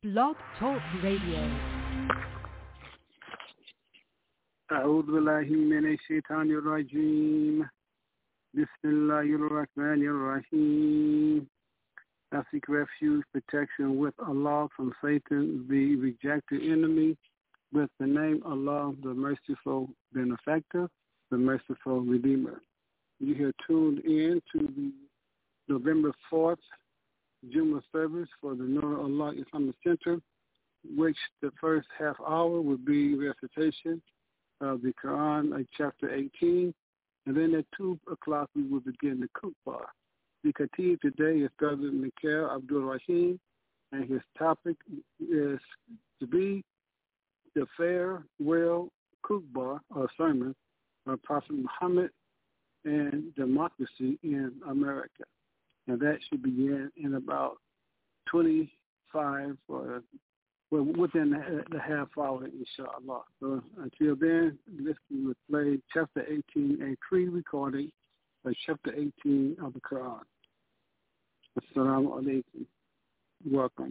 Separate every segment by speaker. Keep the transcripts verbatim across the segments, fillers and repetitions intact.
Speaker 1: Blog Talk Radio.
Speaker 2: أعوذ بالله من الشيطان الرجيم بسم الله الرحمن الرحيم. I seek refuge, protection with Allah from Satan, the rejected enemy, with the name Allah, the merciful benefactor, the merciful redeemer. You have tuned in to the November fourth Jummah service for the Nur Allah Islamic Center, which the first half hour would be recitation of the Quran, like chapter eighteen, and then at two o'clock we will begin the Khutbah. The Khatib today is Brother Mikhail Abdul Rahim, and his topic is to be the farewell Khutbah or sermon of Prophet Muhammad and democracy in America. And that should begin in about twenty-five or well, within the, the half hour, inshallah. So until then, let's play chapter eighteen, a pre-recording of chapter eighteen of the Quran. Assalamu alaikum. Welcome.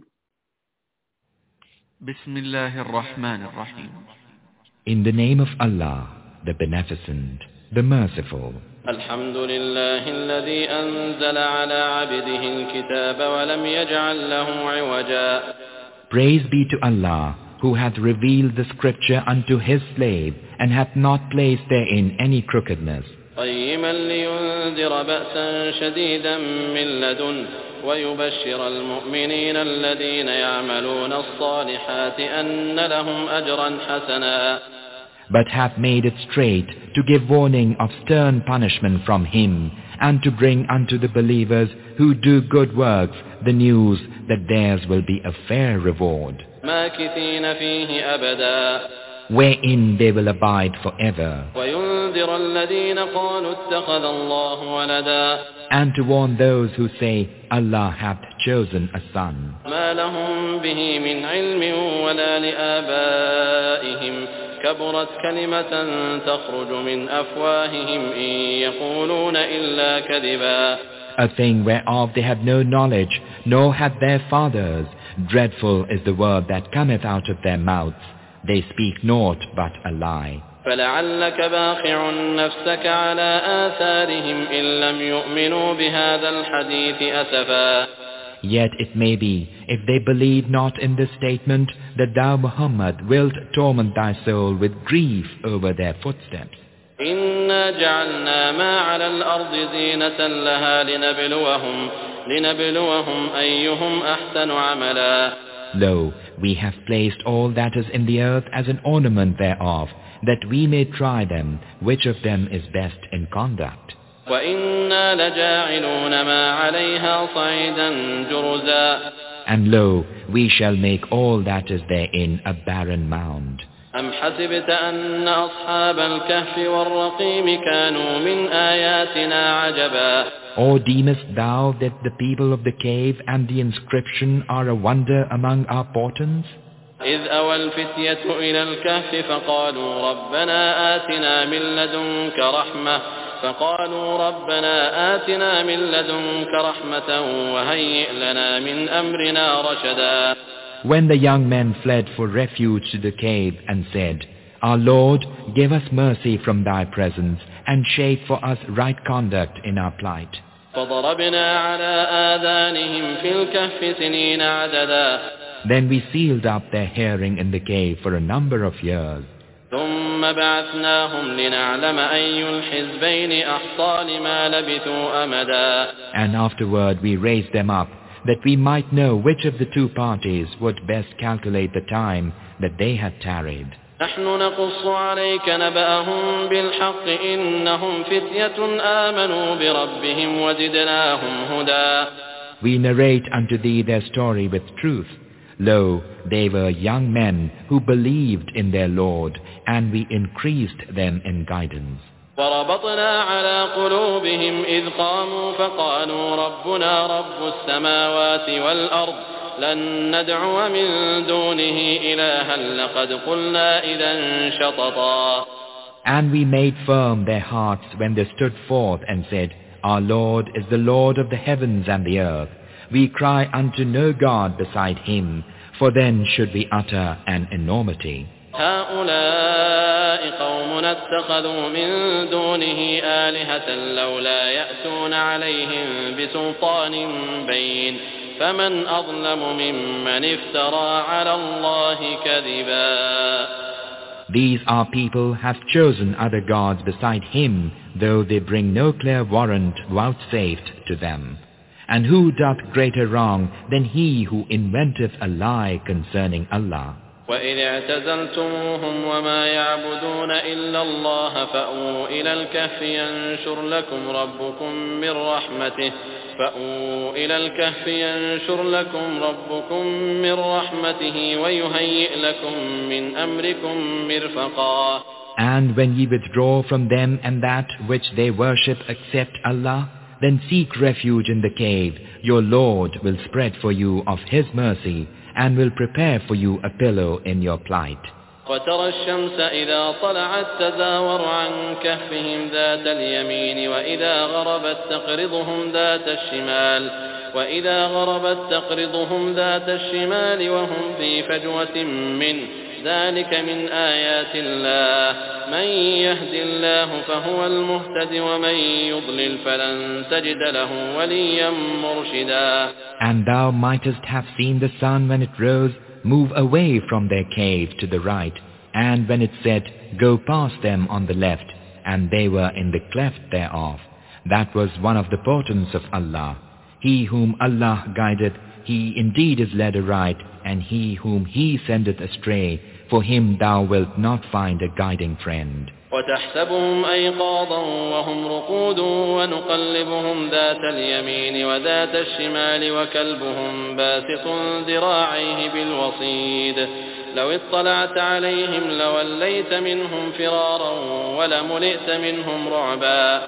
Speaker 3: Bismillahir Rahmanir Rahim.
Speaker 4: In the name of Allah, the Beneficent, the Merciful.
Speaker 5: الحمد لله الذي أنزل على عبده الكتاب ولم يجعل له عوجا.
Speaker 4: Praise be to Allah, who hath revealed the scripture unto his slave, and hath not placed therein any crookedness.
Speaker 5: قيما لينذر بأسا شديدا من لدنه ويبشر المؤمنين الذين يعملون الصالحات أن لهم أجرا حسنا.
Speaker 4: But hath made it straight to give warning of stern punishment from him, and to bring unto the believers who do good works the news that theirs will be a fair reward,
Speaker 5: ماكثين فيه أبدا.
Speaker 4: wherein they will abide forever,
Speaker 5: وينذر الذين قالوا اتخذ الله ولدا.
Speaker 4: and to warn those who say, Allah hath chosen a son.
Speaker 5: ما لهم به من علم ولا لآبائهم كبرت كلمة تخرج من أفواههم إن يقولون إلا كذبا.
Speaker 4: A thing whereof they had no knowledge, nor had their fathers. Dreadful is the word that cometh out of their mouths. They speak naught but a lie.
Speaker 5: فلعلك باخع نفسك على آثارهم إن لم يؤمنوا بهذا الحديث أسفا.
Speaker 4: Yet it may be, if they believe not in this statement, that thou, Muhammad, wilt torment thy soul with grief over their footsteps.
Speaker 5: إنا جعلنا ما على الأرض زينة لها لنبلوهم لنبلوهم أيهم أحسن عملا.
Speaker 4: Lo, we have placed all that is in the earth as an ornament thereof, that we may try them, which of them is best in conduct.
Speaker 5: وإنا لجاعلون ما عليها صعيدا جرزا.
Speaker 4: And lo, we shall make all that is therein a barren mound.
Speaker 5: أم حسبت أن أصحاب الكهف والرقيم كانوا من آياتنا عجبا.
Speaker 4: Or deemest thou that the people of the cave and the inscription are a wonder among our portents?
Speaker 5: إذ أوى الفتية إلى الكهف فقالوا ربنا آتنا من لدنك رحمة فقالوا ربنا آتنا من لدنك رحمة وهيئ لنا من أمرنا رشدا.
Speaker 4: When the young men fled for refuge to the cave and said, Our Lord, give us mercy from thy presence and shape for us right conduct in our plight.
Speaker 5: فضربنا على آذانهم في الكهف سنين عددا.
Speaker 4: Then we sealed up their hearing in the cave for a number of years.
Speaker 5: ثم بعثناهم لنعلم أي الحزبين أحصى لما لبثوا أمدا.
Speaker 4: And afterward we raised them up, that we might know which of the two parties would best calculate the time that they had tarried.
Speaker 5: نحن نقص عليك نبأهم بالحق إنهم فتية آمنوا بربهم وزدناهم هدى.
Speaker 4: We narrate unto thee their story with truth. Lo, they were young men who believed in their Lord, and we increased them in guidance.
Speaker 5: وربطنا على قلوبهم إذ قاموا فقالوا ربنا رب السماوات والأرض لن ندعو من دونه إلها لقد قلنا إذا شططا.
Speaker 4: And we made firm their hearts when they stood forth and said, Our Lord is the Lord of the heavens and the earth. We cry unto no God beside him, for then should we utter an enormity.
Speaker 5: هؤلاء قوم اتخذوا من دونه آلهة لولا يأتون عليهم بسلطان بين فمن أظلم ممن افترى على الله كذبا.
Speaker 4: These are people have chosen other gods beside him, though they bring no clear warrant vouchsafed to them. And who doth greater wrong than he who inventeth a lie concerning Allah?
Speaker 5: وَإِذِ اعْتَزَلْتُمُوهُمْ وَمَا يَعْبُدُونَ إِلَّا اللَّهَ فَأْوُوا إِلَى الْكَهْفِ يَنشُرْ لَكُمْ رَبُّكُم مِّن رَّحْمَتِهِ فَأْوُوا إِلَى الْكَهْفِ يَنشُرْ لَكُمْ رَبُّكُم مِّن رَّحْمَتِهِ وَيُهَيِّئْ لَكُم مِّنْ أَمْرِكُم مِّرْفَقًا.
Speaker 4: And when ye withdraw from them and that which they worship except Allah, then seek refuge in the cave. Your Lord will spread for you of His mercy and will prepare for you a pillow in your plight.
Speaker 5: وترى الشمس إذا طلعت تزاور عن كهفهم ذات اليمين وإذا غربت تقرضهم ذات الشمال وإذا غربت تقرضهم ذات الشمال وهم في فجوة منه ذلك من آيات الله من يهد الله فهو المهتد ومن يضلل فلن تجد له وليا مرشدا.
Speaker 4: And thou mightest have seen the sun when it rose move away from their cave to the right, and when it set, go past them on the left, and they were in the cleft thereof. That was one of the portents of Allah. He whom Allah guideth, he indeed is led aright, and he whom he sendeth astray, for him thou wilt not find a guiding friend.
Speaker 5: وتحسبهم أيقاظا وهم رقود ونقلبهم ذات اليمين وذات الشمال وكلبهم باسط ذراعيه بالوصيد لو اطلعت عليهم لوليت منهم فرارا ولملئت منهم رعبا.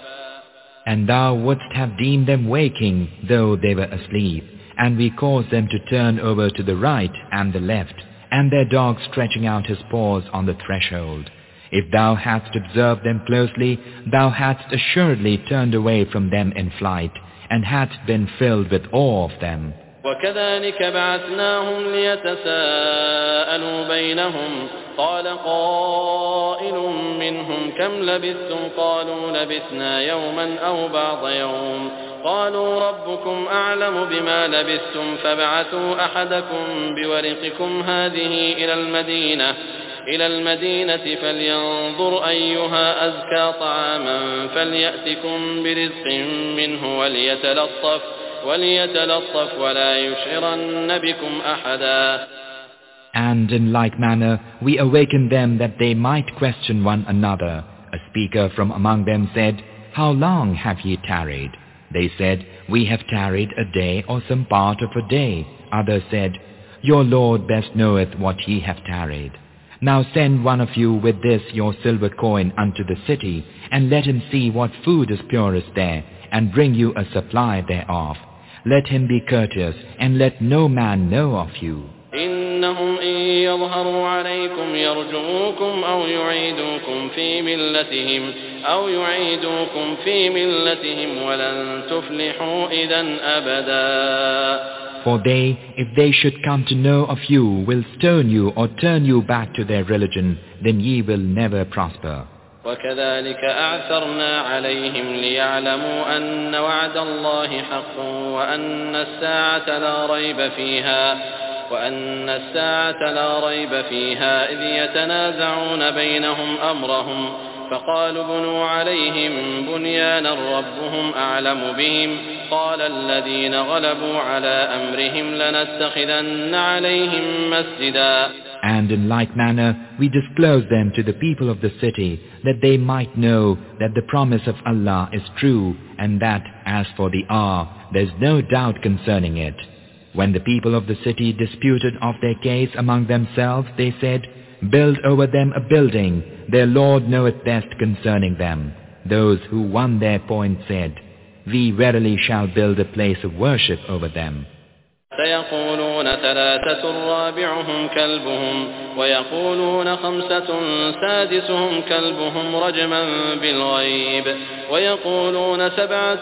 Speaker 4: And thou wouldst have deemed them waking, though they were asleep, and we caused them to turn over to the right and the left, and their dog stretching out his paws on the threshold. If thou hadst observed them closely, thou hadst assuredly turned away from them in flight, and hadst been filled with awe of them.
Speaker 5: وكذلك بعثناهم ليتساءلوا بينهم قال قائل منهم كم لبثتم قالوا لبثنا يوما أو بعض يوم قالوا ربكم أعلم بما لبثتم فابعثوا أحدكم بورقكم هذه إلى المدينة إلى المدينة فلينظر أيها أزكى طعاما فليأتكم برزق منه وليتلطف وليتلطف ولا يشعرن بكم أحدا.
Speaker 4: And in like manner we awakened them that they might question one another. A speaker from among them said, How long have ye tarried? They said, We have tarried a day or some part of a day. Others said, Your Lord best knoweth what ye have tarried. Now send one of you with this your silver coin unto the city, and let him see what food is purest there, and bring you a supply thereof. Let him be courteous, and let no man know of you.
Speaker 5: إنهم إن يظهروا عليكم يرجموكم أو يعيدوكم في ملتهم أو يعيدوكم في ملتهم ولن تفلحوا إذا أبدا.
Speaker 4: For they, if they should come to know of you, will stone you or turn you back to their religion, then ye will never prosper.
Speaker 5: وكذلك أعثرنا عليهم ليعلموا أن وعد الله حق وأن الساعة لا ريب فيها وأن الساعة لا ريب فيها إذ يتنازعون بينهم أمرهم فقالوا بنوا عليهم بنيانا ربهم أعلم بهم قال الذين غلبوا على أمرهم لنتخذن عليهم مسجدا.
Speaker 4: And in like manner we disclosed them to the people of the city, that they might know that the promise of Allah is true, and that, as for the hour, there is no doubt concerning it. When the people of the city disputed of their case among themselves, they said, Build over them a building, their Lord knoweth best concerning them. Those who won their point said, We verily shall build a place of worship over them.
Speaker 5: سيقولون ثلاثة رابعهم كلبهم ويقولون خمسة سادسهم كلبهم رجما بالغيب ويقولون سبعة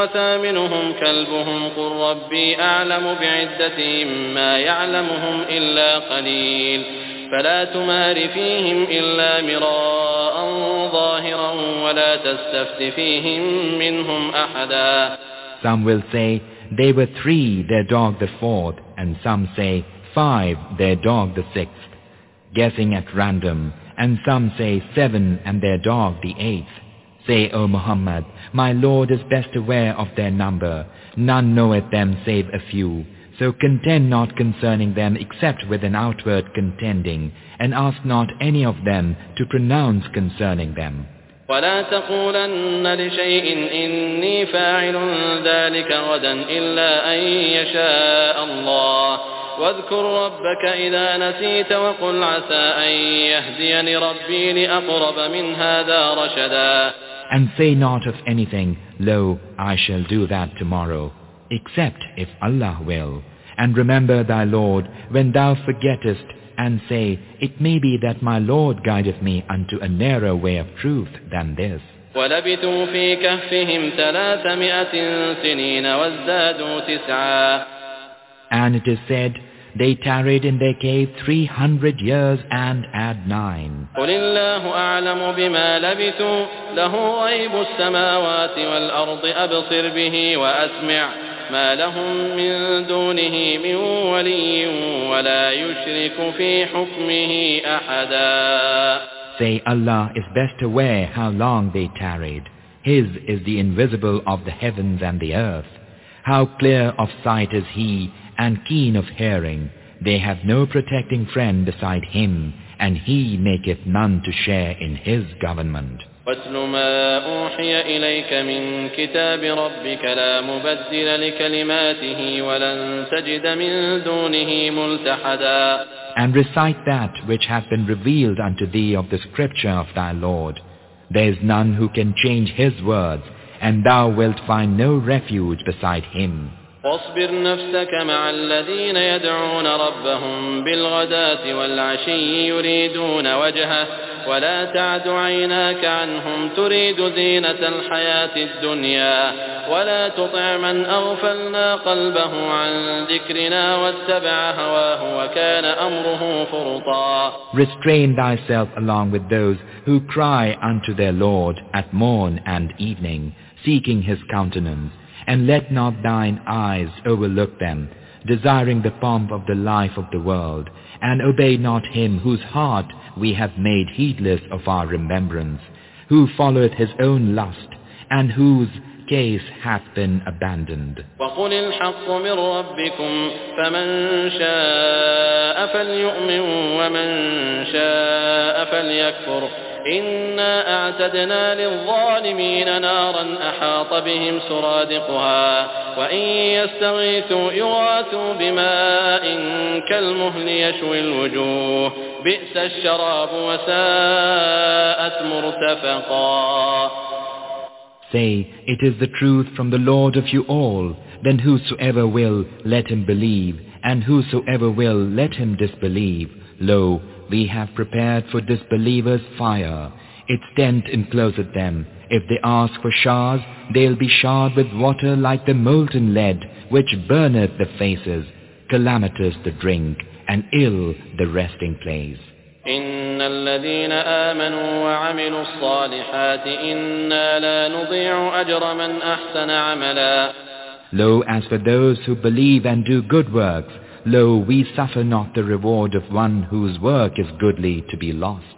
Speaker 5: وثامنهم كلبهم قل ربي أعلم بعدتهم ما يعلمهم إلا قليل فلا تمار فيهم إلا مراء ظاهرا ولا تستفت فيهم منهم أحدا.
Speaker 4: Some will say, they were three, their dog the fourth, and some say, five, their dog the sixth, guessing at random, and some say seven, and their dog the eighth. Say, O Muhammad, my Lord is best aware of their number, none knoweth them save a few. So contend not concerning them except with an outward contending, and ask not any of them to pronounce concerning them.
Speaker 5: ولا تقولن لشيء إني فاعل ذلك غدا إلا أن يشاء الله واذكر ربك إذا نسيت وقل عسى أن يهديني ربي لأقرب من هذا رشدا.
Speaker 4: And say not of anything, lo, I shall do that tomorrow, except if Allah will. And remember thy Lord when thou forgettest, and say, it may be that my Lord guideth me unto a narrower way of truth than this.
Speaker 5: وَلَبِثُوا فِي كَهْفِهِمْ ثَلَاثَمِائَةٍ سِنِينَ وَازْدَادُوا تِسْعًا.
Speaker 4: And it is said, they tarried in their cave three hundred years and add nine.
Speaker 5: قُلِ اللَّهُ أَعْلَمُ بِمَا لَبِثُوا لَهُ غَيْبُ السَّمَاوَاتِ وَالْأَرْضِ أَبْصِرْ بِهِ وَأَسْمِعْ ما لهم من دونه من ولي ولا يشرك في حكمه أحدا.
Speaker 4: Say, Allah is best aware how long they tarried. His is the invisible of the heavens and the earth. How clear of sight is He and keen of hearing. They have no protecting friend beside Him, and He maketh none to share in His government.
Speaker 5: وَاتْلُ مَا أُوحِيَ إِلَيْكَ مِنْ كِتَابِ رَبِّكَ لَا مُبَدِّلَ لِكَلِمَاتِهِ وَلَنْ تَجِدَ مِنْ دُونِهِ مُلْتَحَدًا.
Speaker 4: And recite that which hath been revealed unto thee of the scripture of thy Lord. There is none who can change His words, and thou wilt find no refuge beside Him.
Speaker 5: واصبر نفسك مع الذين يدعون ربهم بالغداة والعشي يريدون وجهه ولا تعد عيناك عنهم تريد زينة الحياة الدنيا ولا تطع من أغفلنا قلبه عن ذكرنا واتبع هواه وكان أمره فرطا.
Speaker 4: Restrain thyself along with those who cry unto their Lord at morn and evening, seeking His countenance. And let not thine eyes overlook them, desiring the pomp of the life of the world, and obey not him whose heart we have made heedless of our remembrance, who followeth his own lust, and whose case hath been abandoned.
Speaker 5: وَقُلِ الْحَقُّ مِنْ رَبِّكُمْ فَمَنْ شَاءَ فَلْيُؤْمِنْ وَمَنْ شَاءَ فَلْيَكْفُرْ إِنَّا أَعْتَدْنَا لِلظَّالِمِينَ نَارًا أَحَاطَ بِهِمْ سُرَادِقُهَا وَإِنْ يَسْتَغِيثُوا يُغَاثُوا بِمَاءٍ كَالْمُهْلِ يَشْوِي الْوُجُوهَ بِئْسَ الشَّرَابُ وَسَاءَتْ مُرْتَفَقًا.
Speaker 4: Say, it is the truth from the Lord of you all. Then whosoever will, let him believe, and whosoever will, let him disbelieve. Lo, we have prepared for disbelievers fire. Its tent encloseth them. If they ask for showers, they'll be showered with water like the molten lead, which burneth the faces. Calamitous the drink, and ill the resting place.
Speaker 5: إن الذين آمنوا وعملوا الصالحات إنا لا نضيع أجر من أحسن عملا.
Speaker 4: Lo, as for those who believe and do good works, lo, we suffer not the reward of one whose work is goodly to be lost.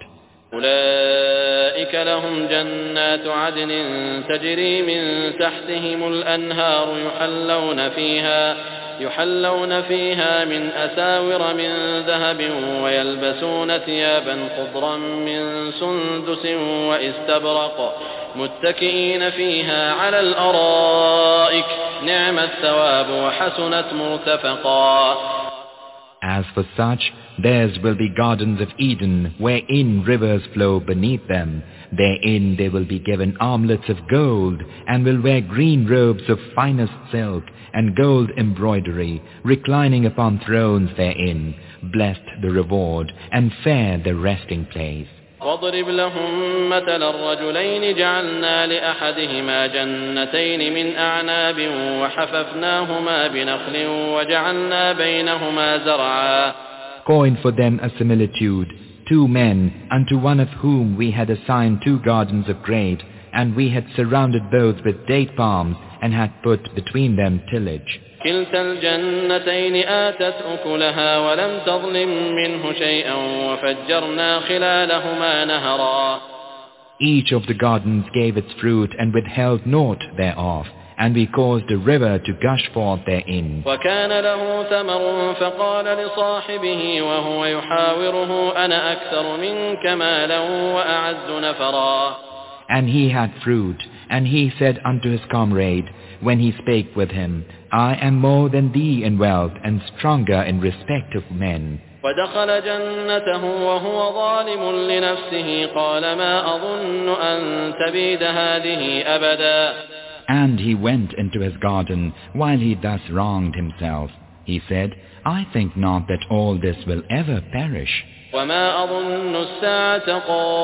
Speaker 5: أولئك لهم جنات عدن تجري من تحتهم الأنهار يحلون فيها يحلون فيها من أساور من ذهب ويلبسون ثيابا خضرا من سندس واستبرق متكئين فيها على الأرائك نعم الثواب وحسنت مرتفقا.
Speaker 4: As for such, theirs will be gardens of Eden, wherein rivers flow beneath them. Therein they will be given armlets of gold, and will wear green robes of finest silk, and gold embroidery, reclining upon thrones therein. Blessed the reward, and fair the resting place.
Speaker 5: واضرب لهم مثل الرجلين جعلنا لأحدهما جنتين من أعناب وحففناهما بنخل وجعلنا بينهما زرعا.
Speaker 4: Coin for them a similitude, two men, unto one of whom we had assigned two gardens of grapes, and we had surrounded both with date palms, and had put between them tillage.
Speaker 5: كلتا الجنتين آتت أكلها ولم تظلم منه شيئا وفجرنا خلالهما نهرا.
Speaker 4: Each of the gardens gave its fruit and withheld naught thereof, and we caused a river to gush forth therein.
Speaker 5: وكان له ثمر فقال لصاحبه وهو يحاوره أنا أكثر منك مالا وأعز نفرا.
Speaker 4: And he had fruit, and he said unto his comrade, when he spake with him, I am more than thee in wealth, and stronger in respect of men.
Speaker 5: ودخل جنته وهو ظالم لنفسه قال ما أظن أن تبيد هذه أبدا.
Speaker 4: And he went into his garden while he thus wronged himself. He said, I think not that all this will ever perish.
Speaker 5: وما أظن الساعة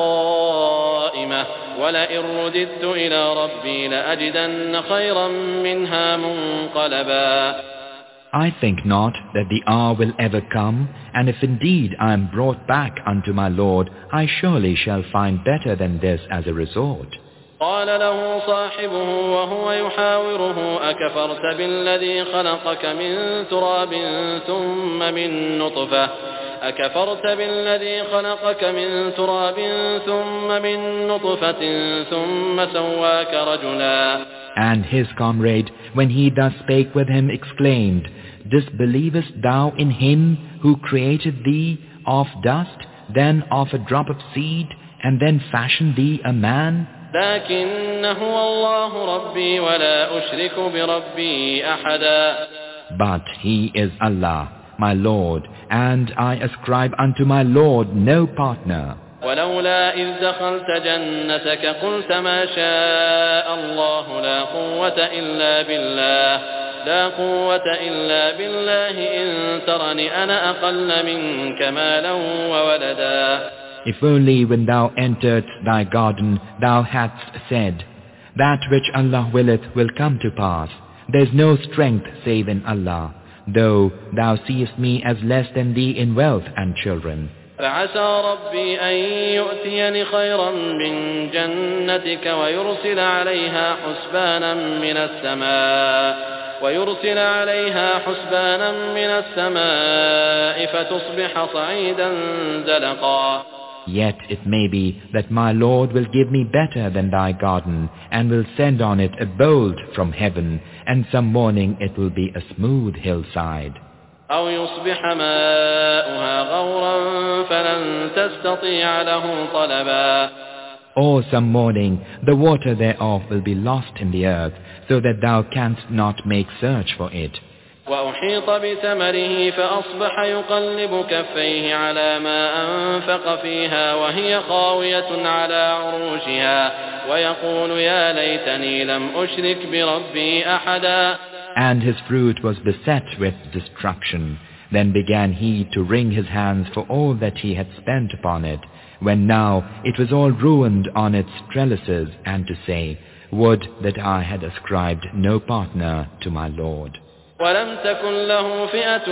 Speaker 5: قائمة ولئن رددت إلى ربي لأجدن خيرا منها منقلبا.
Speaker 4: I think not that the hour will ever come, and if indeed I am brought back unto my Lord, I surely shall find better than this as a resort.
Speaker 5: قال له صاحبه وهو يحاوره أكفرت بالذي خلقك من تراب ثم من نطفة أكفرت بالذي خلقك من تراب ثم من نطفة ثم سواك رجلا.
Speaker 4: And his comrade, when he thus spake with him, exclaimed, Disbelievest thou in him who created thee of dust, then of a drop of seed, and then fashioned thee a man?
Speaker 5: لكن هو الله ربي ولا أشرك بربي أحدا.
Speaker 4: But he is Allah, my Lord, and I ascribe unto my Lord no partner.
Speaker 5: ولولا إذ دخلت جنتك قلت ما شاء الله لا قوة إلا بالله لا قوة إلا بالله إن ترني أنا أقل منك مالا وولدا.
Speaker 4: If only when thou enteredst thy garden thou hadst said, That which Allah willeth will come to pass. There is no strength save in Allah, though thou seest me as less than thee in wealth and children.
Speaker 5: فعسى ربي أن يؤتيني خيرا من جنتك ويرسل عليها حسبانا من السماء ويرسل عليها حسبانا من السماء فتصبح صعيدا زلقا.
Speaker 4: Yet it may be that my Lord will give me better than thy garden, and will send on it a bolt from heaven, and some morning it will be a smooth hillside.
Speaker 5: أو يصبح ماؤها غورا فلن تستطيع له طلبا.
Speaker 4: Or some morning the water thereof will be lost in the earth, so that thou canst not make search for it.
Speaker 5: وأحيط بثمره فأصبح يقلب كفيه على ما أنفق فيها وهي خاوية على عروشها ويقول يا ليتني لم أشرك بربي أحدا.
Speaker 4: And his fruit was beset with destruction. Then began he to wring his hands for all that he had spent upon it, when now it was all ruined on its trellises, and to say, Would that I had ascribed no partner to my Lord.
Speaker 5: ولم تكن له فئة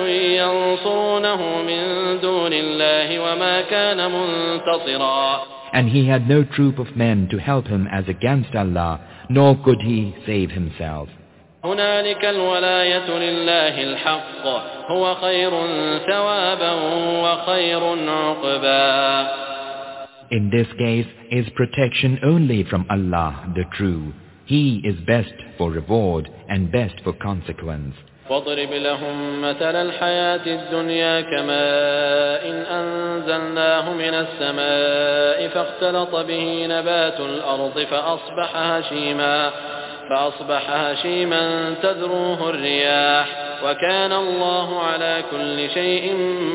Speaker 5: ينصرونه من دون الله وما كان منتصرا.
Speaker 4: And he had no troop of men to help him as against Allah, nor could he save himself.
Speaker 5: هنالك الولاية لله الحق هو خير ثوابا وخير عقبا.
Speaker 4: In this case is protection only from Allah, the true. He is best for reward and best for consequence.
Speaker 5: واضرب لهم مثل الحياة الدنيا كماء إن أنزلناه من السماء فاختلط به نبات الأرض فأصبح هشيما فأصبح هشيما تذروه الرياح وكان الله على كل شيء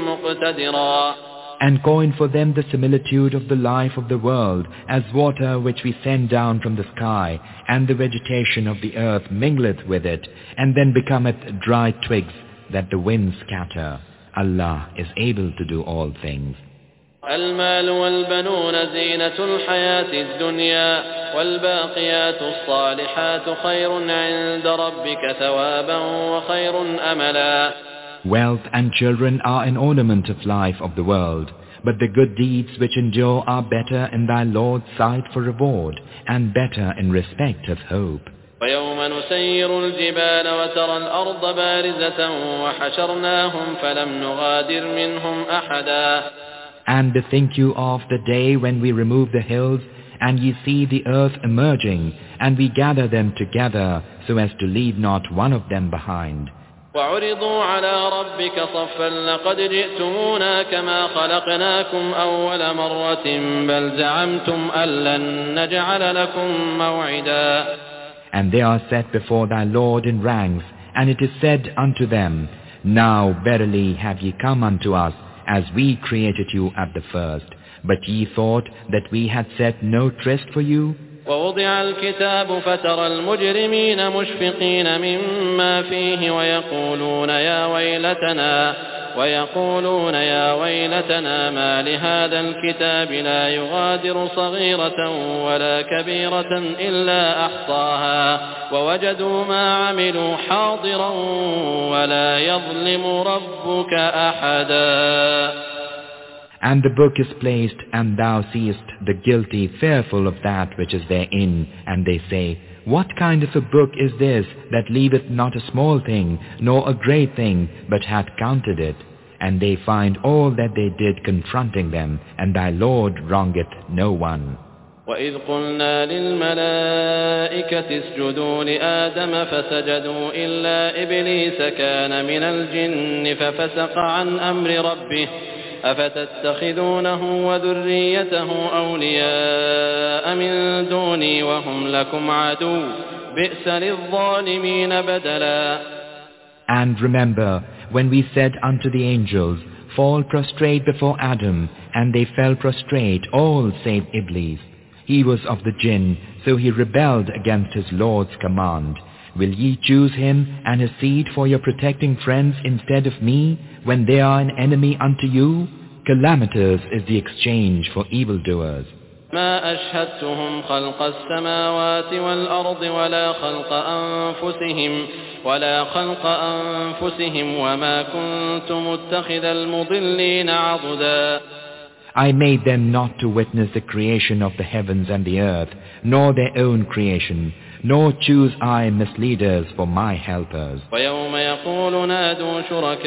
Speaker 5: مقتدرا.
Speaker 4: And coin for them the similitude of the life of the world as water which we send down from the sky, and the vegetation of the earth mingleth with it, and then becometh dry twigs that the winds scatter. Allah is able to do all things.
Speaker 5: المال والبنون زينة الحياة الدنيا والباقيات الصالحات خير عند ربك ثوابا وخير أملا.
Speaker 4: Wealth and children are an ornament of life of the world, but the good deeds which endure are better in thy Lord's sight for reward, and better in respect of hope.
Speaker 5: ويوم نسير الجبال وترى الأرض بارزة وحشرناهم فلم نغادر منهم أحدا.
Speaker 4: And bethink you of the day when we remove the hills, and ye see the earth emerging, and we gather them together so as to leave not one of them behind.
Speaker 5: وعرضوا على ربك صفا لقد جئتمونا كما خلقناكم أول مرة بل زعمتم أن لن نجعل لكم موعدا.
Speaker 4: And they are set before thy Lord in ranks, and it is said unto them, Now verily have ye come unto us, as we created you at the first, but ye thought that we had set no tryst for you?
Speaker 5: ووضع الكتاب فترى المجرمين مشفقين مما فيه ويقولون يا ويلتنا ويقولون يا ويلتنا ما لهذا الكتاب لا يغادر صغيرة ولا كبيرة إلا أحصاها ووجدوا ما عملوا حاضرا ولا يظلم ربك أحدا.
Speaker 4: And the book is placed, and thou seest the guilty fearful of that which is therein, and they say, What kind of a book is this that leaveth not a small thing, nor a great thing, but hath counted it? And they find all that they did confronting them, and thy Lord wrongeth no one.
Speaker 5: وإذ قلنا للملائكة اسجدوا لآدم فسجدوا إلا إبليس كان من الجن ففسق عن أمر ربه أفتتخذونه وذريته أولياء من دوني وهم لكم عدو بئس للظالمين بدلا.
Speaker 4: And remember, when we said unto the angels, Fall prostrate before Adam, and they fell prostrate, all save Iblis. He was of the jinn, so he rebelled against his Lord's command. Will ye choose him and his seed for your protecting friends instead of me, when they are an enemy unto you? Calamitous is the exchange for evildoers.
Speaker 5: ما أشهدتهم خلق السماوات والأرض ولا خلق أنفسهم ولا خلق أنفسهم وما كنت متخذ المضلين عضدا.
Speaker 4: I made them not to witness the creation of the heavens and the earth, nor their own creation, nor choose I misleaders for my helpers.
Speaker 5: ويوم يقول نادوا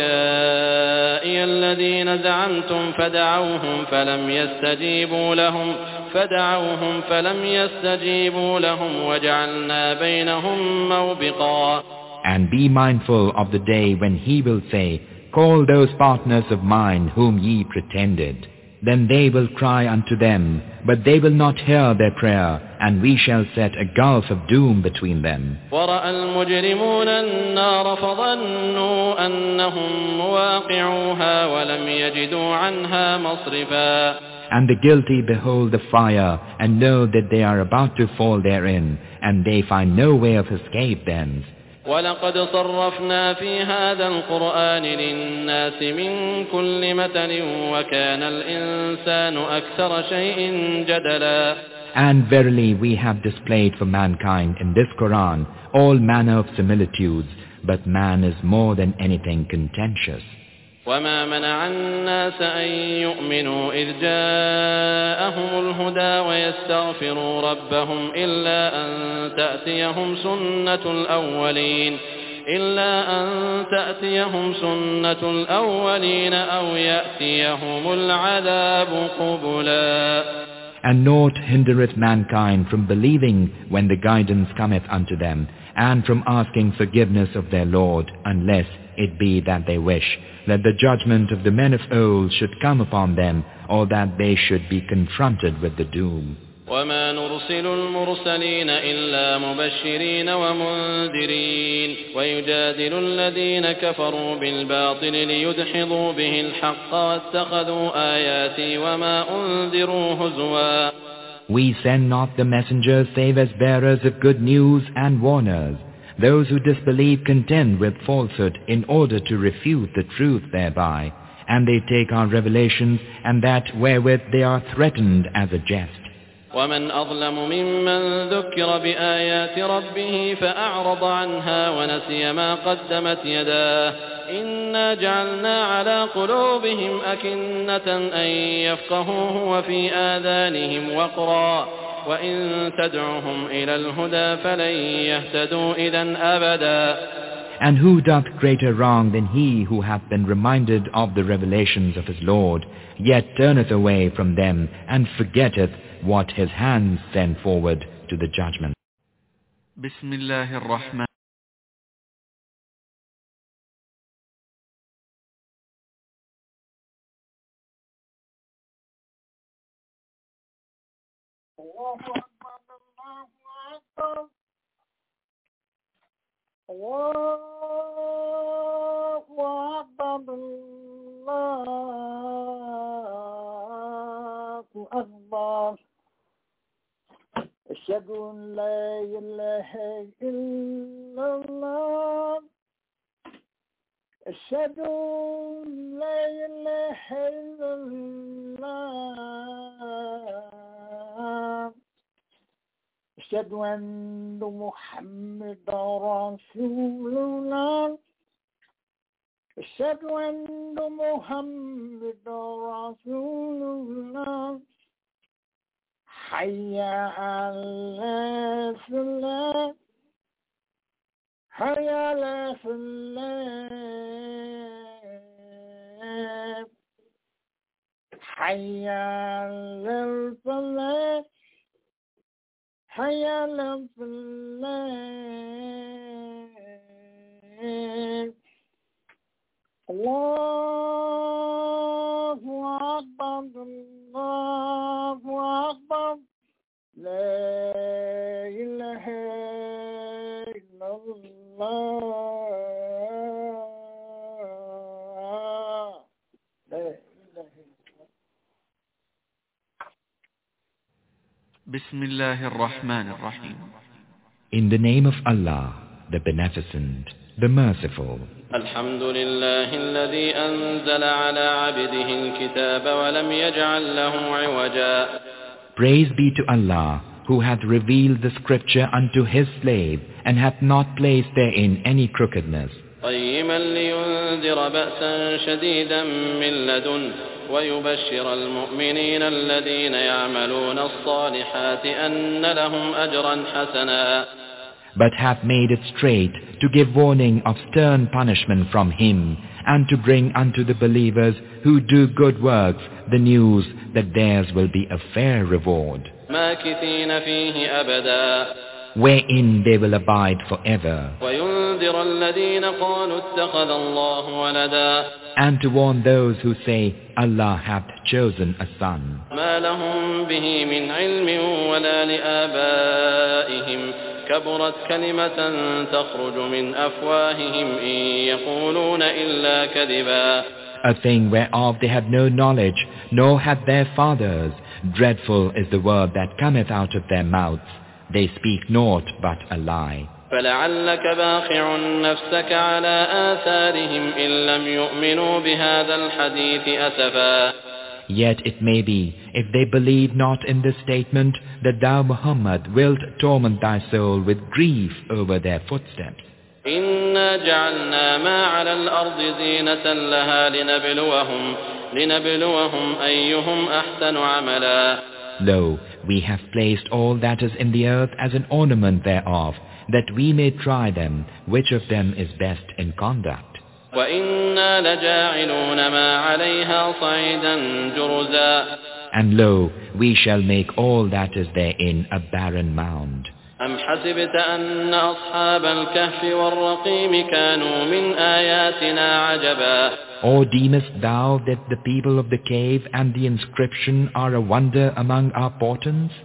Speaker 5: شركائي الذين زعمتم فدعوهم فلم يستجيبوا لهم فدعوهم فلم يستجيبوا لهم وجعلنا بينهم موبقا.
Speaker 4: And be mindful of the day when he will say, Call those partners of mine whom ye pretended. Then they will cry unto them, but they will not hear their prayer, and we shall set a gulf of doom between them.
Speaker 5: ورأى المجرمون النار فظنوا أنهم مواقعوها ولم يجدوا عنها مصرفا.
Speaker 4: And the guilty behold the fire, and know that they are about to fall therein, and they find no way of escape thence.
Speaker 5: ولقد صرفنا في هذا القرآن للناس من كل مثل وكان الإنسان أكثر شيء جدلا.
Speaker 4: And verily we have displayed for mankind in this Quran all manner of similitudes, but man is more than anything contentious.
Speaker 5: وما منع الناس أن يؤمنوا إذ جاءهم الهدى ويستغفروا ربهم إلا أن تأتيهم سنة الأولين إلا أن تأتيهم سنة الأولين أو يأتيهم العذاب قبلا.
Speaker 4: And naught hindereth mankind from believing when the guidance cometh unto them, and from asking forgiveness of their Lord, unless it be that they wish that the judgment of the men of old should come upon them, or that they should be confronted with the doom.
Speaker 5: وما نرسل المرسلين إلا مبشرين ومنذرين ويجادل الذين كفروا بالباطل ليدحضوا به الحق واتخذوا آياتي وما أنذروا هزوا.
Speaker 4: We send not the messengers save as bearers of good news and warners. Those who disbelieve contend with falsehood in order to refute the truth thereby, and they take our revelations and that wherewith they are threatened as a jest.
Speaker 5: ومن أظلم ممن ذكر بآيات ربه فأعرض عنها ونسي ما قدمت يداه إنا جعلنا على قلوبهم أكنة أن يفقهوه وفي آذانهم وقرا وإن تدعهم إلى الهدى فلن يهتدوا إذا أبدا.
Speaker 4: And who doth greater wrong than he who hath been reminded of the revelations of his Lord, yet turneth away from them and forgetteth what his hands send forward to the judgment.
Speaker 3: بسم الله الرحمن
Speaker 2: الله أكبر الله أكبر أشهد أن لا إله إلا الله أشهد أن لا إله إلا الله أشهد أن محمدا رسول الله أشهد أن محمدا رسول الله حي على الصلاة حي على الصلاة حي على الصلاة حي على الفلاح. الله أكبر الله أكبر لا إله إلا الله لا إله إلا
Speaker 3: بسم الله الرحمن الرحيم.
Speaker 4: In the name of Allah, the Beneficent, the Merciful.
Speaker 5: الحمد لله الذي أنزل على عبده الكتاب ولم يجعل له عوجا.
Speaker 4: Praise be to Allah, who hath revealed the scripture unto his slave, and hath not placed therein any crookedness.
Speaker 5: قيما لينذر بأسا شديدا من لدنه ويبشر المؤمنين الذين يعملون الصالحات أن لهم أجرا حسنا.
Speaker 4: But hath made it straight to give warning of stern punishment from him, and to bring unto the believers who do good works the news that theirs will be a fair reward,
Speaker 5: ماكثين فيه أبدا.
Speaker 4: wherein they will abide forever,
Speaker 5: وينذر الذين قالوا اتخذ الله ولدا.
Speaker 4: and to warn those who say, Allah hath chosen a son.
Speaker 5: ما لهم به من علم ولا لآبائهم كبرت كلمة تخرج من أفواههم إن يقولون إلا كذبا.
Speaker 4: A thing whereof they have no knowledge, nor had their fathers. Dreadful is the word that cometh out of their mouths. They speak naught but a lie.
Speaker 5: فلعلك باخع نفسك على آثارهم إن لم يؤمنوا بهذا الحديث أسفا.
Speaker 4: Yet it may be, if they believe not in this statement, that thou, Muhammad, wilt torment thy soul with grief over their footsteps.
Speaker 5: إنا جعلنا ما على الأرض زينة لها لنبلوهم لنبلوهم أيهم أحسن عملا.
Speaker 4: Lo, we have placed all that is in the earth as an ornament thereof, that we may try them, which of them is best in conduct.
Speaker 5: وَإِنَّا لَجَاعِلُونَ مَا عَلَيْهَا صَعِيدًا جُرُزًا.
Speaker 4: And lo, we shall make all that is therein a barren mound.
Speaker 5: أَمْ حَسِبْتَ أَنَّ أَصْحَابَ الْكَهْفِ وَالرَّقِيمِ كَانُوا مِنْ آيَاتِنَا عَجَبًا.
Speaker 4: Or deemest thou that the people of the cave and the inscription are a wonder among our portents?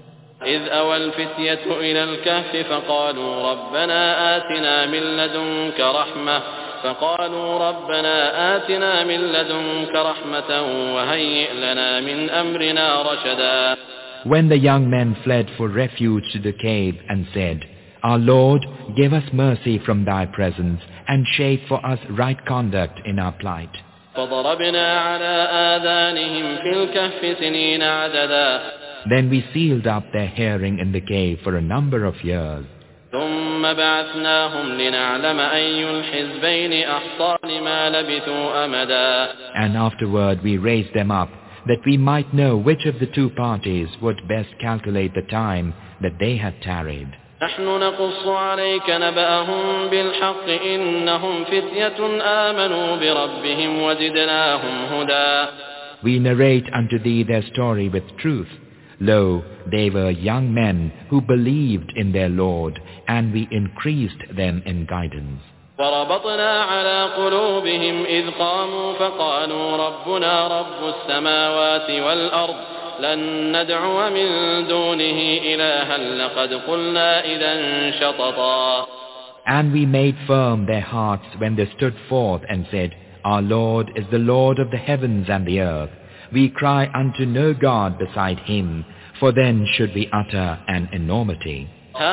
Speaker 5: إذ أوى الفتية إلى الكهف فقالوا ربنا آتنا من لدنك رحمة فقالوا ربنا آتنا من لدنك رحمة وهيئ لنا من أمرنا رشدا.
Speaker 4: When the young men fled for refuge to the cave and said, Our Lord, give us mercy from thy presence and shape for us right conduct in our plight.
Speaker 5: فضربنا على آذانهم في الكهف سنين عددا.
Speaker 4: Then we sealed up their hearing in the cave for a number of years.
Speaker 5: ثم بعثناهم لنعلم أي الحزبين أحصى لما لبثوا أمدا.
Speaker 4: And afterward we raised them up, that we might know which of the two parties would best calculate the time that they had tarried.
Speaker 5: نحن نقص عليك نبأهم بالحق إنهم فتية آمنوا بربهم وزدناهم هدى.
Speaker 4: We narrate unto thee their story with truth. Lo, they were young men who believed in their Lord, and we increased them in guidance.
Speaker 5: وربطنا على قلوبهم إذ قاموا فقالوا ربنا رب السماوات والأرض لن ندعو من دونه إلها لقد قلنا إذا شططا.
Speaker 4: And we made firm their hearts when they stood forth and said, Our Lord is the Lord of the heavens and the earth. We cry unto no God beside him, for then should we utter an enormity.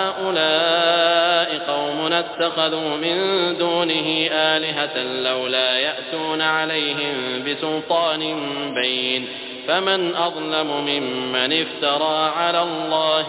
Speaker 5: هؤلاء قوم اتخذوا من دونه آلهة لولا يأتون عليهم بسلطان بين فمن أظلم ممن افترى على الله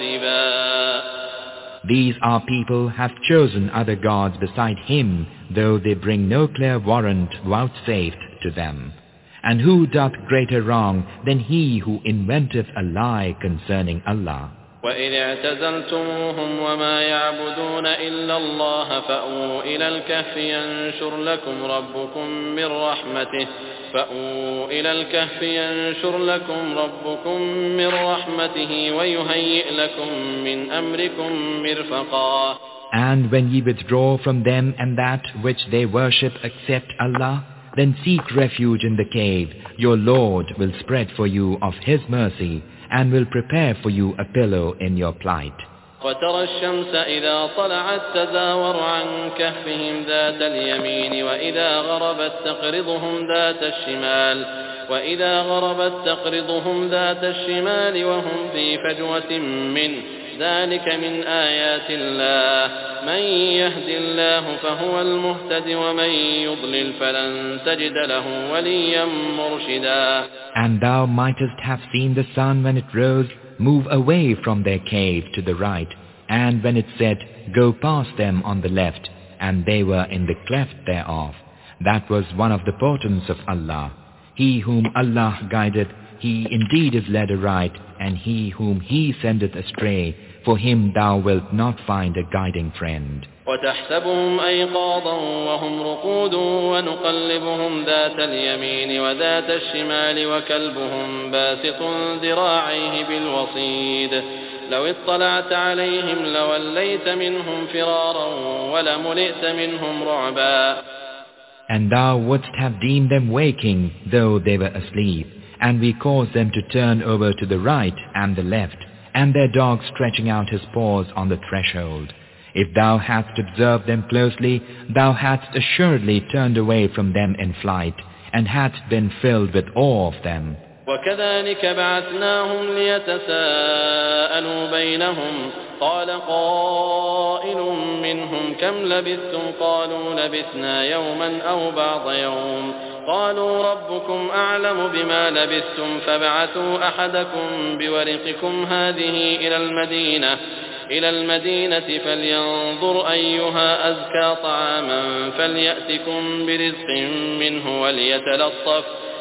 Speaker 5: كذبا.
Speaker 4: These our people have chosen other gods beside him, though they bring no clear warrant vouchsafed to them. And who doth greater wrong than he who inventeth a lie concerning Allah?
Speaker 5: وإذ اعتزلتموهم وما يعبدون إلا الله فأووا إلى الكهف ينشر لكم ربكم من رحمته فأووا إلى الكهف ينشر لكم ربكم من رحمته ويهيئ لكم من أمركم مرفقا.
Speaker 4: And when ye withdraw from them and that which they worship except Allah, then seek refuge in the cave. Your Lord will spread for you of his mercy and will prepare for you a pillow in your plight.
Speaker 5: وترى الشمس إذا طلعت تزاور عن كهفهم ذات اليمين وإذا غربت تقرضهم ذات الشمال وإذا غربت تقرضهم ذات الشمال وهم في فجوة منه ذلك من آيات الله من يهد الله فهو المهتد ومن يضلل فلن تجد له وليا مرشدا.
Speaker 4: And thou mightest have seen the sun when it rose move away from their cave to the right, and when it said, Go past them on the left, and they were in the cleft thereof. That was one of the portents of Allah. He whom Allah guideth, he indeed is led aright, and he whom he sendeth astray, for him thou wilt not find a guiding friend.
Speaker 5: وتحسبهم أيقاظا وهم رقود ونقلبهم ذات اليمين وذات الشمال وكلبهم باسط ذراعيه بالوصيد لو اطلعت عليهم لوليت منهم فرارا ولملئت منهم رعبا.
Speaker 4: And thou wouldst have deemed them waking, though they were asleep, and we caused them to turn over to the right and the left, and their dog stretching out his paws on the threshold. If thou hadst observed them closely, thou hadst assuredly turned away from them in flight, and hadst been filled with awe of them.
Speaker 5: وكذلك بعثناهم ليتساءلوا بينهم قال قائل منهم كم لبثتم قالوا لبثنا يوما أو بعض يوم قالوا ربكم أعلم بما لبثتم فابعثوا أحدكم بورقكم هذه إلى المدينة إلى المدينة فلينظر أيها أزكى طعاما فليأتكم برزق منه وليتلطف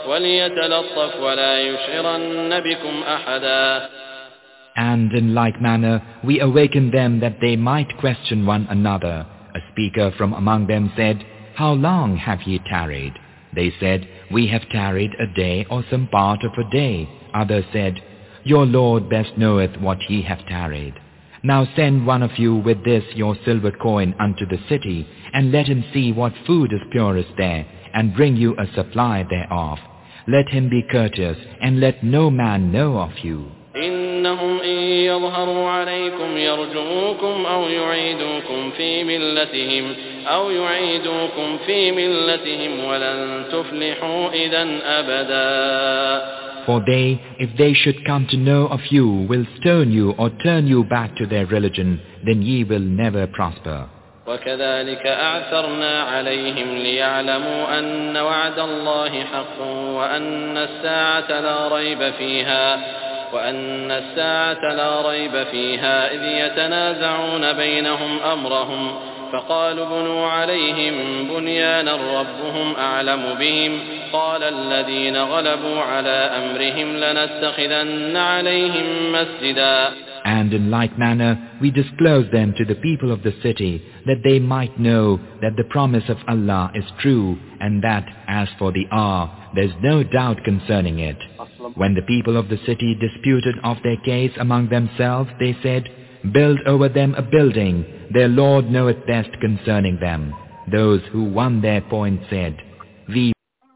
Speaker 5: وليتلطف ولا يشعرن بكم أحدا.
Speaker 4: And in like manner we awakened them that they might question one another. A speaker from among them said, How long have ye tarried? They said, We have tarried a day or some part of a day. Others said, Your Lord best knoweth what ye have tarried. Now send one of you with this your silver coin unto the city, and let him see what food is purest there, and bring you a supply thereof. Let him be courteous, and let no man know of you.
Speaker 5: إن إنهم إن يظهروا عليكم يرجموكم أو يعيدوكم في ملتهم أو يعيدوكم في ملتهم ولن تفلحوا إذا أبدا.
Speaker 4: For they, if they should come to know of you, will stone you or turn you back to their religion, then ye will never prosper.
Speaker 5: وكذلك أعثرنا عليهم ليعلموا أن وعد الله حق وأن الساعة لا ريب فيها وأن الساعة لا ريب فيها إذ يتنازعون بينهم أمرهم فقالوا بنوا عليهم بنيانا ربهم أعلم بهم قال الذين غلبوا على أمرهم لنتخذن عليهم مسجدا.
Speaker 4: And in like manner, we disclose them to the people of the city, that they might know that the promise of Allah is true, and that, as for the hour, there is no doubt concerning it. When the people of the city disputed of their case among themselves, they said, build over them a building, their Lord knoweth best concerning them. Those who won their point said, we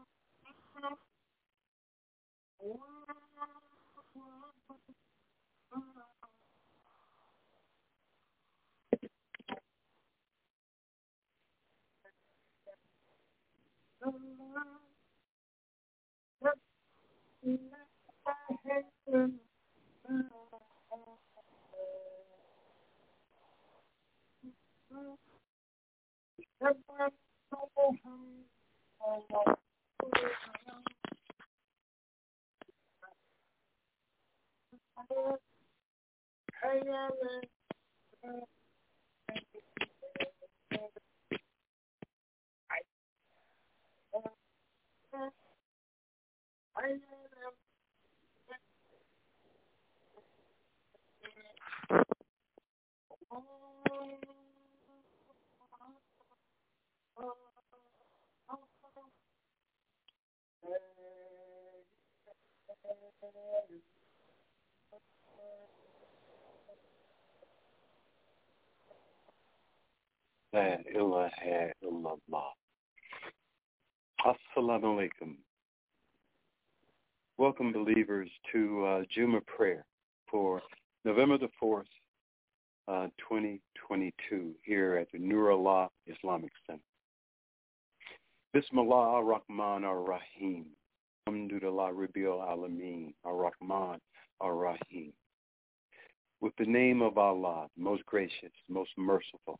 Speaker 1: La ilaha illallah. Assalamu alaikum. Welcome, believers, to uh, Juma prayer for November the fourth, uh, twenty twenty-two, here at the Nur Allah Islamic Center. Bismillah ar-Rahman ar-Rahim. Alhamdulillah Rabbil Alameen ar-Rahman ar-Rahim. With the name of Allah, the most gracious, most merciful,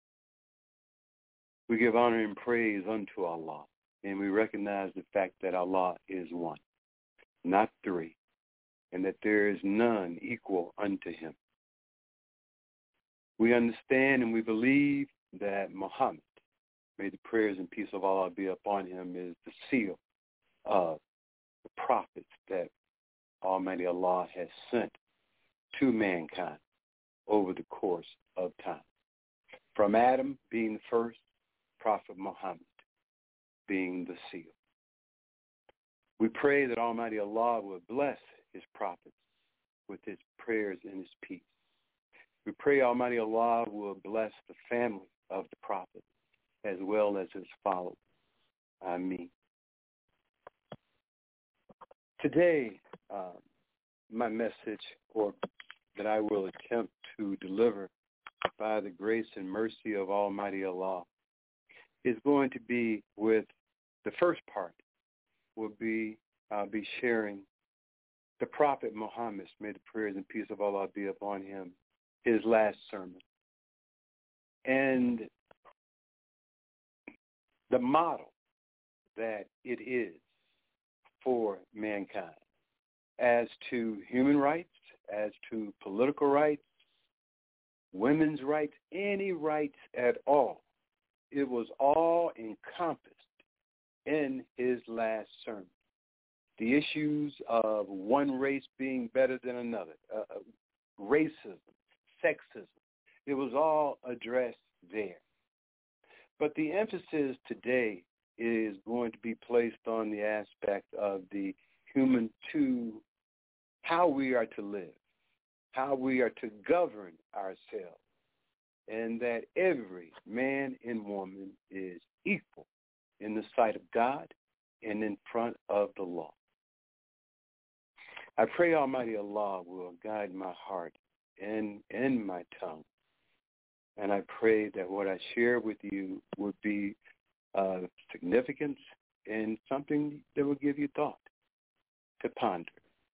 Speaker 1: we give honor and praise unto Allah, and we recognize the fact that Allah is one, not three, and that there is none equal unto him. We understand and we believe that Muhammad, may the prayers and peace of Allah be upon him, is the seal of the prophets that Almighty Allah has sent to mankind over the course of time. From Adam being the first, Prophet Muhammad being the seal. We pray that Almighty Allah will bless his prophets with his prayers and his peace. We pray Almighty Allah will bless the family of the prophet as well as his followers. Ameen. Today, uh, my message, or that I will attempt to deliver by the grace and mercy of Almighty Allah, is going to be with the first part. Will be I'll be sharing the Prophet Muhammad, may the prayers and peace of Allah be upon him, his last sermon, and the model that it is for mankind as to human rights, as to political rights, women's rights, any rights at all. It was all encompassed in his last sermon. The issues of one race being better than another, uh, racism, sexism, it was all addressed there. But the emphasis today is going to be placed on the aspect of the human to how we are to live, how we are to govern ourselves, and that every man and woman is equal in the sight of God and in front of the law. I pray Almighty Allah will guide my heart and, and my tongue. And I pray that what I share with you would be of significance and something that will give you thought to ponder.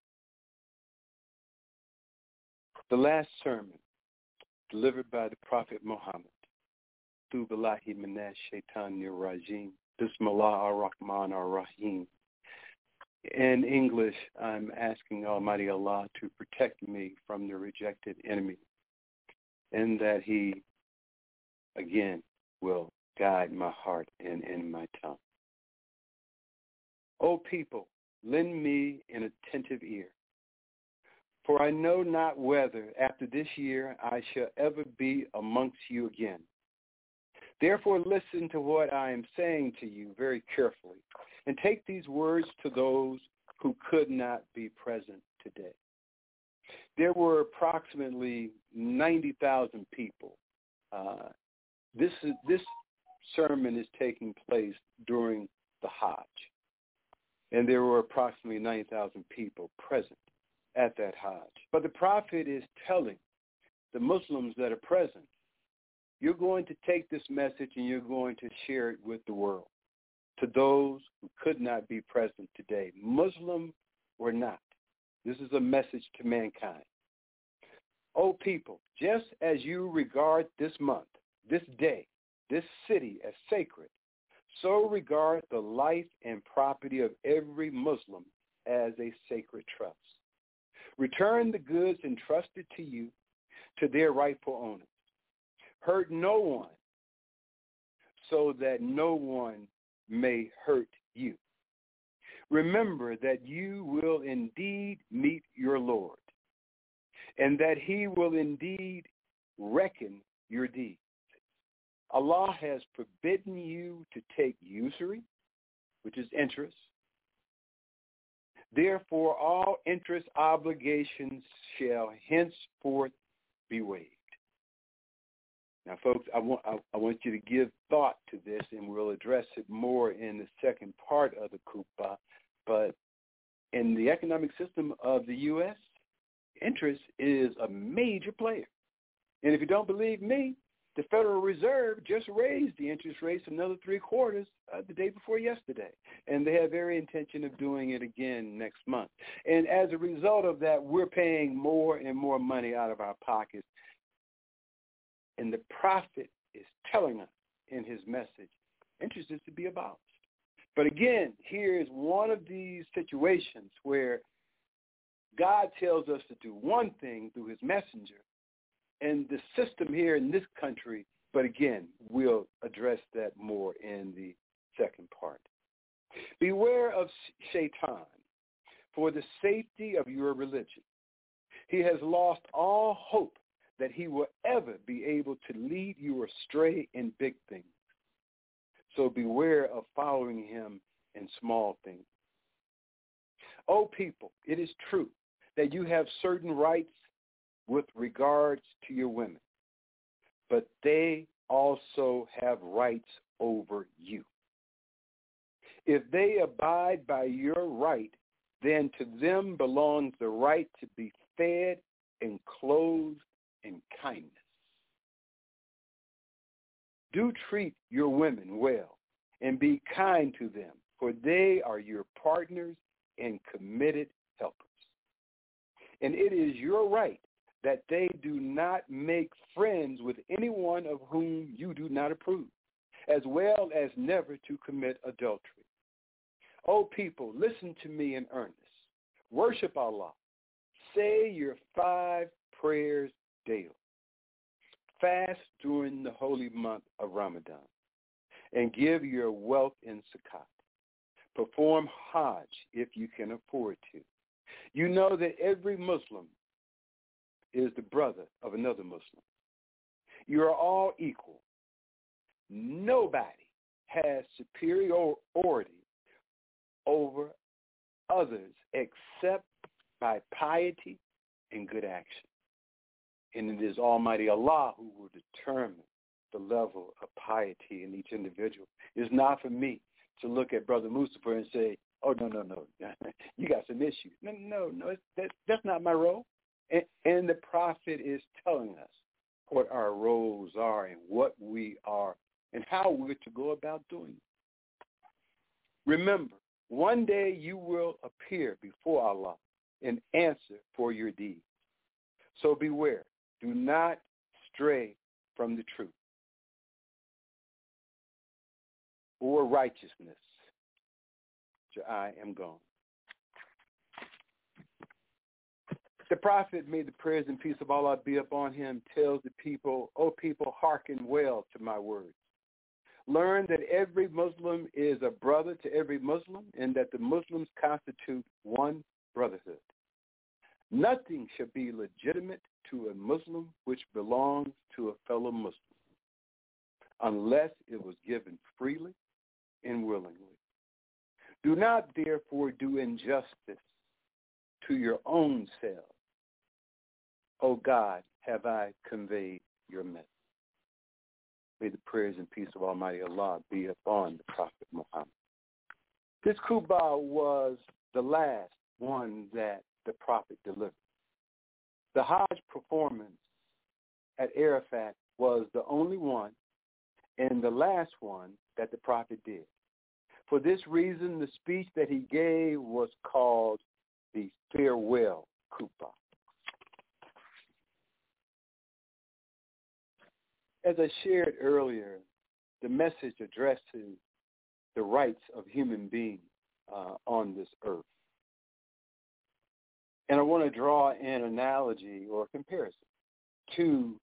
Speaker 1: The last sermon delivered by the Prophet Muhammad, Tu Billahi Minash Shaitanir Rajim, Bismillah ar-Rahman ar-Rahim. In English, I'm asking Almighty Allah to protect me from the rejected enemy, and that he, again, will guide my heart and, and my tongue. O people, lend me an attentive ear, for I know not whether after this year I shall ever be amongst you again. Therefore listen to what I am saying to you very carefully, and take these words to those who could not be present today. There were approximately ninety thousand people. Uh, this is, this sermon is taking place during the Hajj, and there were approximately ninety thousand people present at that Hajj. But the Prophet is telling the Muslims that are present, you're going to take this message and you're going to share it with the world, to those who could not be present today, Muslim or not. This is a message to mankind. O people, just as you regard this month, this day, this city as sacred, so regard the life and property of every Muslim as a sacred trust. Return the goods entrusted to you to their rightful owners. Hurt no one, so that no one may hurt you. Remember that you will indeed meet your Lord, and that he will indeed reckon your deeds. Allah has forbidden you to take usury, which is interest. Therefore, all interest obligations shall henceforth be waived. Now, folks, I want I, I want you to give thought to this, and we'll address it more in the second part of the Khutbah. But in the economic system of the U S, interest is a major player. And if you don't believe me, the Federal Reserve just raised the interest rates another three quarters uh, the day before yesterday. And they have every intention of doing it again next month. And as a result of that, we're paying more and more money out of our pockets. And the Prophet is telling us in his message, interest is to be abolished. But again, here is one of these situations where God tells us to do one thing through his messenger, and the system here in this country, but again, we'll address that more in the second part. Beware of Shaitan for the safety of your religion. He has lost all hope that he will ever be able to lead you astray in big things. So beware of following him in small things. O people, it is true that you have certain rights with regards to your women, but they also have rights over you. If they abide by your right, then to them belongs the right to be fed and clothed in kindness. Do treat your women well and be kind to them, for they are your partners and committed helpers. And it is your right that they do not make friends with anyone of whom you do not approve, as well as never to commit adultery. O people, listen to me in earnest. Worship Allah. Say your five prayers daily. Fast during the holy month of Ramadan, and give your wealth in zakat. Perform Hajj if you can afford to. You know that every Muslim is the brother of another Muslim. You are all equal. Nobody has superiority over others except by piety and good action. And it is Almighty Allah who will determine the level of piety in each individual. It's not for me to look at Brother Mustafa and say, oh, no, no, no, you got some issues. No, no, no, it's, that, that's not my role. And, and the prophet is telling us what our roles are and what we are and how we're to go about doing it. Remember, one day you will appear before Allah and answer for your deeds. So beware. Do not stray from the truth or righteousness. Till I am gone. The prophet, may the prayers and peace of Allah be upon him, tells the people, O people, hearken well to my words. Learn that every Muslim is a brother to every Muslim and that the Muslims constitute one brotherhood. Nothing shall be legitimate to a Muslim which belongs to a fellow Muslim unless it was given freely and willingly. Do not therefore do injustice to your own selves. O God, have I conveyed your message. May the prayers and peace of Almighty Allah be upon the Prophet Muhammad. This khutbah was the last one that the Prophet delivered. The Hajj performance at Arafat was the only one and the last one that the Prophet did. For this reason, the speech that he gave was called the farewell khutbah. As I shared earlier, the message addresses the rights of human beings uh, on this earth. And I want to draw an analogy or comparison to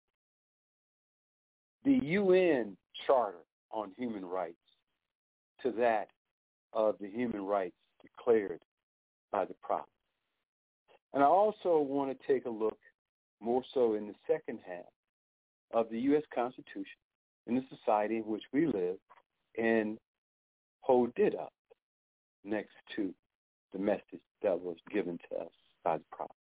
Speaker 1: the U N Charter on Human Rights to that of the human rights declared by the Prophet. And I also want to take a look more so in the second half of the U S Constitution in the society in which we live and hold it up next to the message that was given to us by the Prophet.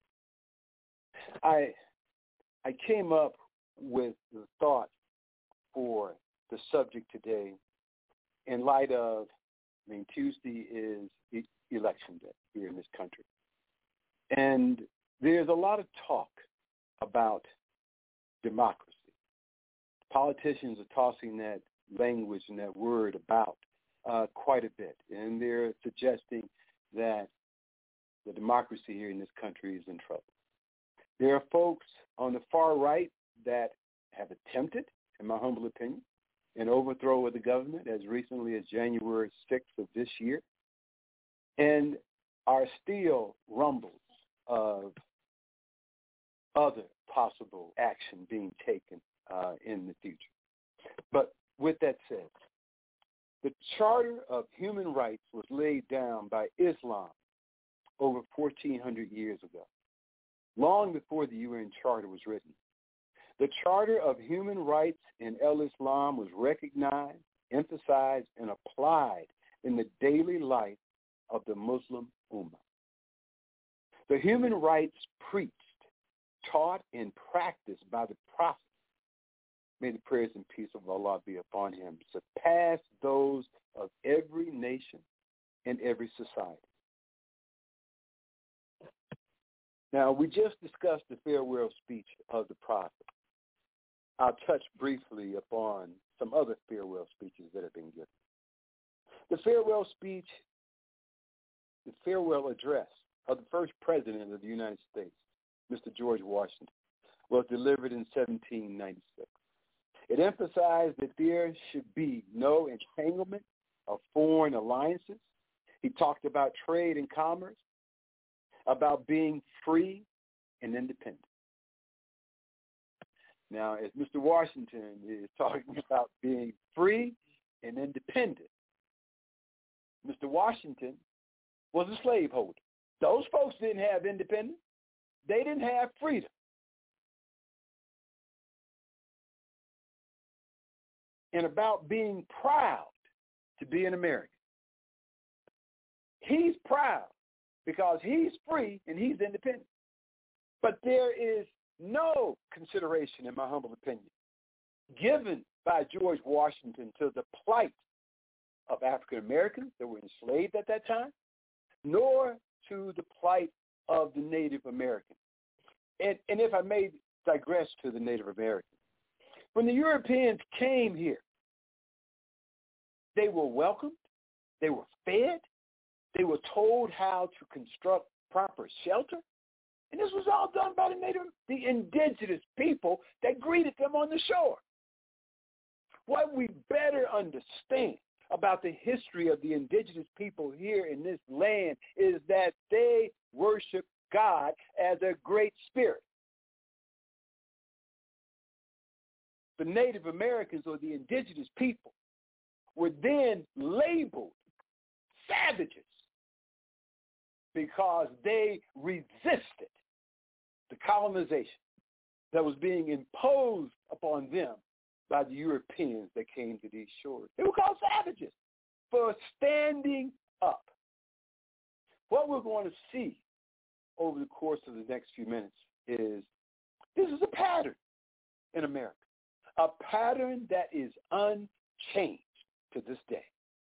Speaker 1: I I came up with the thought for the subject today in light of, I mean, Tuesday is e- election day here in this country. And there's a lot of talk about democracy. Politicians are tossing that language and that word about uh, quite a bit. And they're suggesting that the democracy here in this country is in trouble. There are folks on the far right that have attempted, in my humble opinion, an overthrow of the government as recently as January sixth of this year, and are still rumbles of other possible action being taken uh, in the future. But with that said, the Charter of Human Rights was laid down by Islam over fourteen hundred years ago, long before the U N Charter was written. The Charter of Human Rights in El-Islam was recognized, emphasized, and applied in the daily life of the Muslim Ummah. The human rights preached, taught, and practiced by the Prophet, may the prayers and peace of Allah be upon him, surpass those of every nation and every society. Now, we just discussed the farewell speech of the Prophet. I'll touch briefly upon some other farewell speeches that have been given. The farewell speech, the farewell address of the first president of the United States, Mister George Washington, was delivered in seventeen ninety-six. It emphasized that there should be no entanglement of foreign alliances. He talked about trade and commerce, about being free and independent. Now, as Mister Washington is talking about being free and independent, Mister Washington was a slaveholder. Those folks didn't have independence. They didn't have freedom. And about being proud to be an American. He's proud because he's free and he's independent. But there is no consideration, in my humble opinion, given by George Washington to the plight of African Americans that were enslaved at that time, nor to the plight of the Native American. And, and if I may digress to the Native American, when the Europeans came here, they were welcomed, they were fed, they were told how to construct proper shelter, and this was all done by the native, the indigenous people that greeted them on the shore. What we better understand about the history of the indigenous people here in this land is that they worship God as a great spirit. The Native Americans, or the indigenous people, were then labeled savages because they resisted the colonization that was being imposed upon them by the Europeans that came to these shores. They were called savages for standing up. What we're going to see over the course of the next few minutes is this is a pattern in America, a pattern that is unchanged to this day.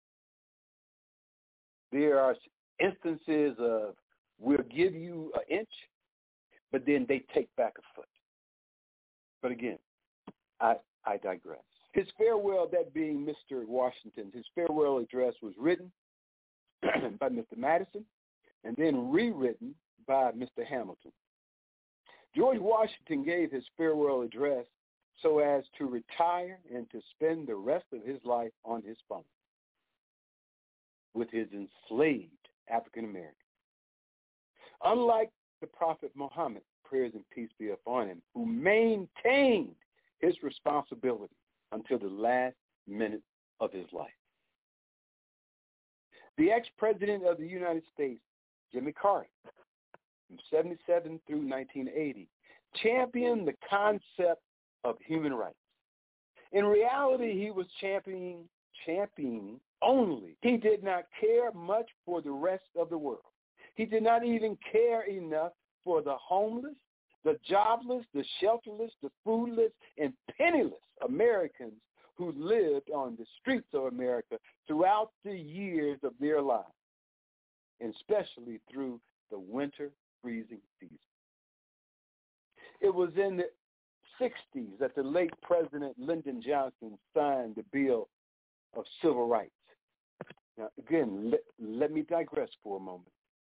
Speaker 1: There are instances of we'll give you an inch, but then they take back a foot. But again, I, I digress. His farewell, that being Mister Washington's, his farewell address was written by Mister Madison and then rewritten by Mister Hamilton. George Washington gave his farewell address so as to retire and to spend the rest of his life on his farm with his enslaved African Americans. Unlike the Prophet Muhammad, prayers and peace be upon him, who maintained his responsibility until the last minute of his life. The ex-president of the United States, Jimmy Carter, from seventy-seven through nineteen eighty, championed the concept of human rights. In reality, he was championing, championing only. He did not care much for the rest of the world. He did not even care enough for the homeless, the jobless, the shelterless, the foodless, and penniless Americans who lived on the streets of America throughout the years of their lives, and especially through the winter freezing season. It was in the sixties that the late President Lyndon Johnson signed the Bill of Civil Rights. Now, again, let, let me digress for a moment.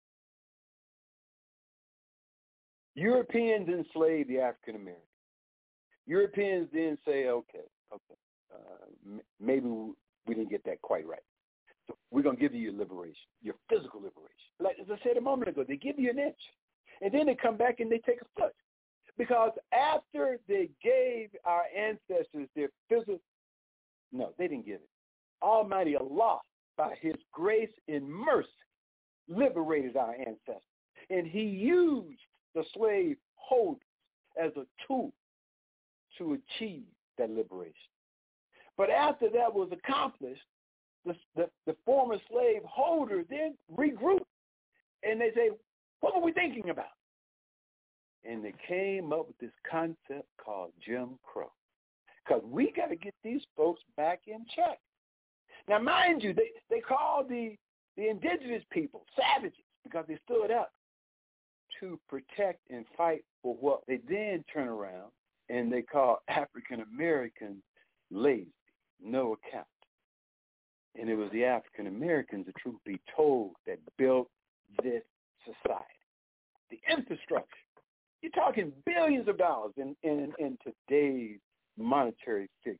Speaker 1: Europeans enslaved the African Americans. Europeans then say, okay, okay, uh, m- maybe we didn't get that quite right. So we're going to give you your liberation, your physical liberation. Like as I said a moment ago, they give you an inch, and then they come back and they take a foot. Because after they gave our ancestors their physical, no, they didn't give it. Almighty Allah, by his grace and mercy, liberated our ancestors. And he used the slave holders as a tool to achieve that liberation. But after that was accomplished, the, the, the former slave holder then regrouped. And they say, what were we thinking about? And they came up with this concept called Jim Crow. Because we got to get these folks back in check. Now, mind you, they, they called the, the indigenous people savages because they stood up to protect and fight for what they then turn around and they call African Americans lazy, no account. And it was the African Americans, the truth be told, that built this society. The infrastructure. You're talking billions of dollars in, in, in today's monetary figure.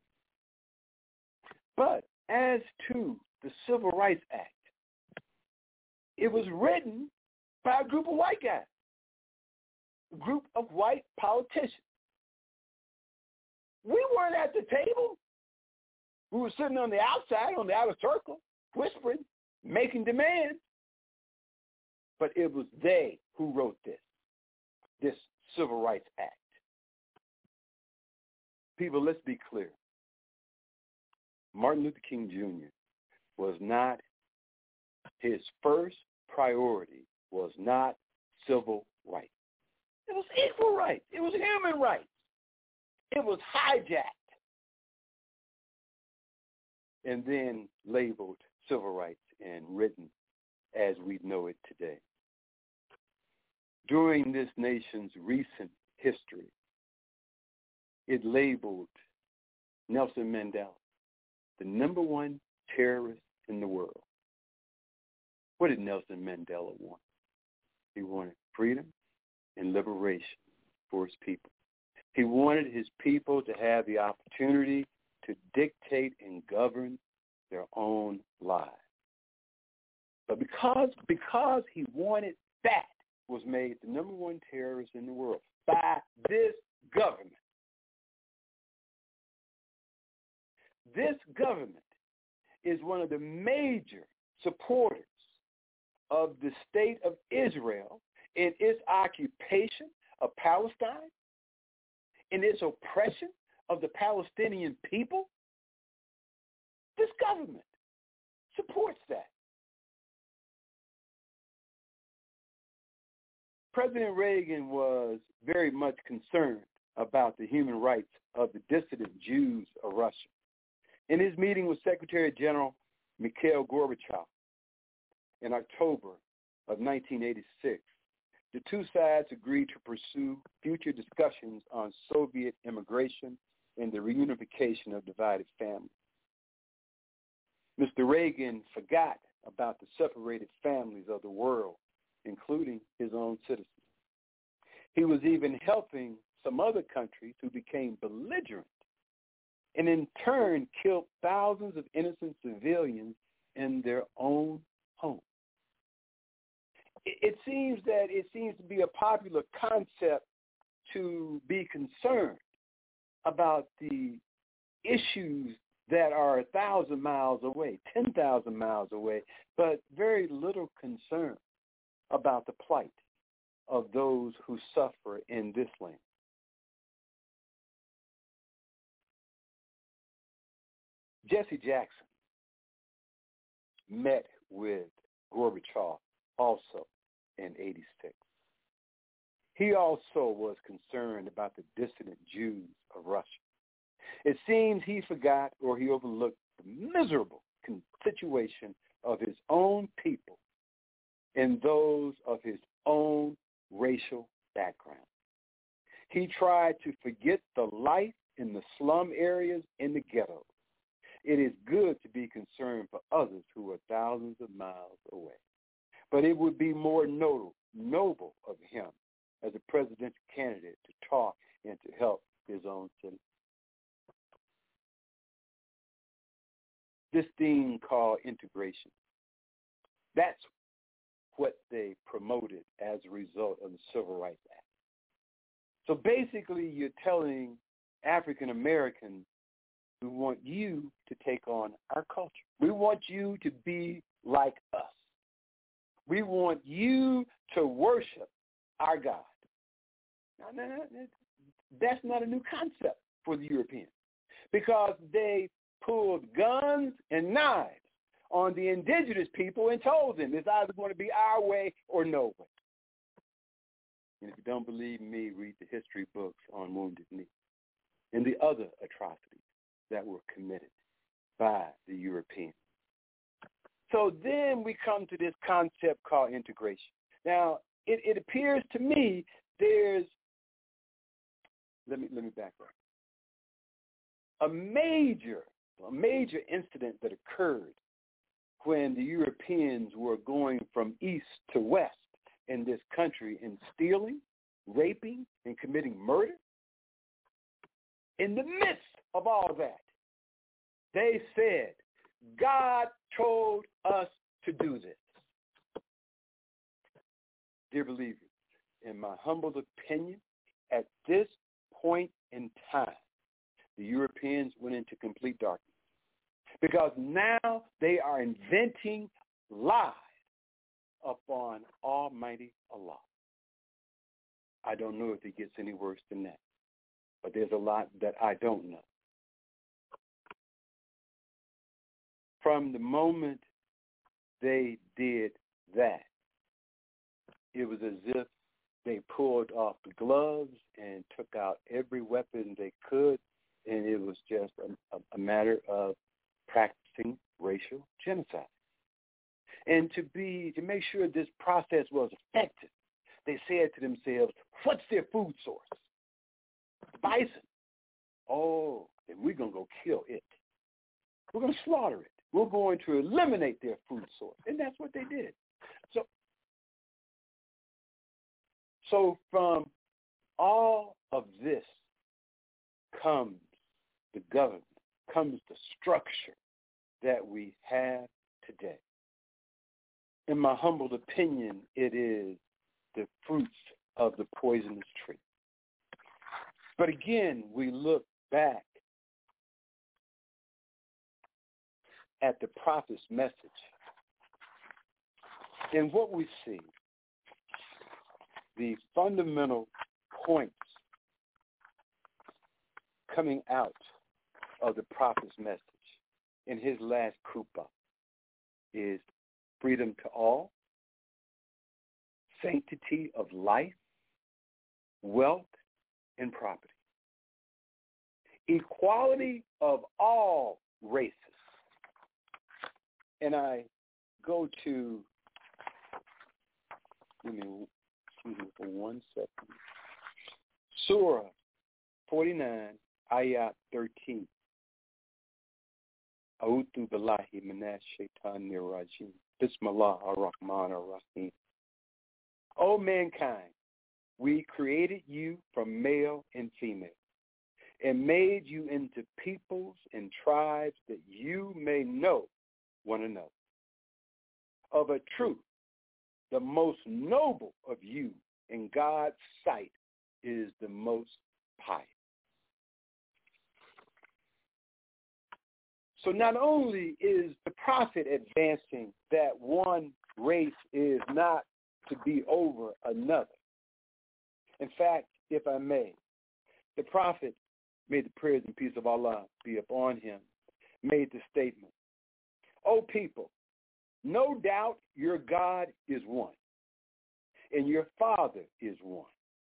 Speaker 1: But as to the Civil Rights Act, it was written by a group of white guys, a group of white politicians. We weren't at the table. We were sitting on the outside, on the outer circle, whispering, making demands. But it was they who wrote this. This Civil Rights Act. People, let's be clear. Martin Luther King Junior was not, his first priority was not civil rights. It was equal rights. It was human rights. It was hijacked and then labeled civil rights and written as we know it today. During this nation's recent history, it labeled Nelson Mandela the number one terrorist in the world. What did Nelson Mandela want? He wanted freedom and liberation for his people. He wanted his people to have the opportunity to dictate and govern their own lives. But because, because he wanted that, was made the number one terrorist in the world by this government. This government is one of the major supporters of the state of Israel in its occupation of Palestine, in its oppression of the Palestinian people. This government supports that. President Reagan was very much concerned about the human rights of the dissident Jews of Russia. In his meeting with Secretary General Mikhail Gorbachev in October of nineteen eighty-six, the two sides agreed to pursue future discussions on Soviet immigration and the reunification of divided families. Mister Reagan forgot about the separated families of the world, including his own citizens. He was even helping some other countries who became belligerent and in turn killed thousands of innocent civilians in their own homes. It, it seems that it seems to be a popular concept to be concerned about the issues that are a thousand miles away, ten thousand miles away, but very little concern about the plight of those who suffer in this land. Jesse Jackson met with Gorbachev also in eighty-six. He also was concerned about the dissident Jews of Russia. It seems he forgot or he overlooked the miserable situation of his own people and those of his own racial background. He tried to forget the life in the slum areas in the ghettos. It is good to be concerned for others who are thousands of miles away. But it would be more noble, noble of him as a presidential candidate to talk and to help his own citizens. This thing called integration, that's what they promoted as a result of the Civil Rights Act. So basically you're telling African Americans, we want you to take on our culture. We want you to be like us. We want you to worship our God. Now, that's not a new concept for the Europeans because they pulled guns and knives on the indigenous people and told them it's either going to be our way or no way. And if you don't believe me, read the history books on Wounded Knee and the other atrocities that were committed by the Europeans. So then we come to this concept called integration. Now, it, it appears to me there's, let me let me back up. A major, a major incident that occurred when the Europeans were going from east to west in this country and stealing, raping, and committing murder. In the midst of all that, they said, God told us to do this. Dear believers, in my humble opinion, at this point in time, the Europeans went into complete darkness because now they are inventing lies upon Almighty Allah. I don't know if it gets any worse than that, but there's a lot that I don't know. From the moment they did that, it was as if they pulled off the gloves and took out every weapon they could, and it was just a, a, a matter of practicing racial genocide. And to be to make sure this process was effective, they said to themselves, what's their food source? Bison. Oh, then we're going to go kill it. We're going to slaughter it. We're going to eliminate their food source. And that's what they did. So, so from all of this comes the government, comes the structure that we have today. In my humble opinion, it is the fruits of the poisonous tree. But again, we look back at the prophet's message. And what we see, the fundamental points coming out of the prophet's message in his last kuppah is freedom to all, sanctity of life, wealth, and property, equality of all races. And I go to, let me, excuse me for one second, Surah forty-nine, Ayat thirteen. A'udhu billahi minash shaitanir rajim. Bismillah ar-Rahman ar-Rahim. O mankind, we created you from male and female and made you into peoples and tribes that you may know one another. Of a truth, the most noble of you in God's sight is the most pious. So not only is the prophet advancing that one race is not to be over another. In fact, if I may, the prophet, may the prayers and peace of Allah be upon him, made the statement, O people, no doubt your God is one, and your Father is one.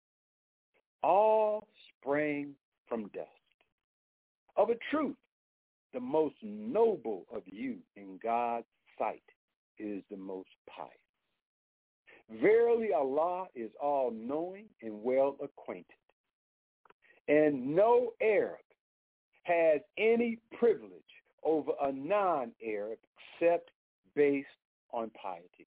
Speaker 1: All sprang from dust. Of a truth, the most noble of you in God's sight is the most pious. Verily, Allah is all-knowing and well-acquainted, and no Arab has any privilege over a non-Arab except based on piety.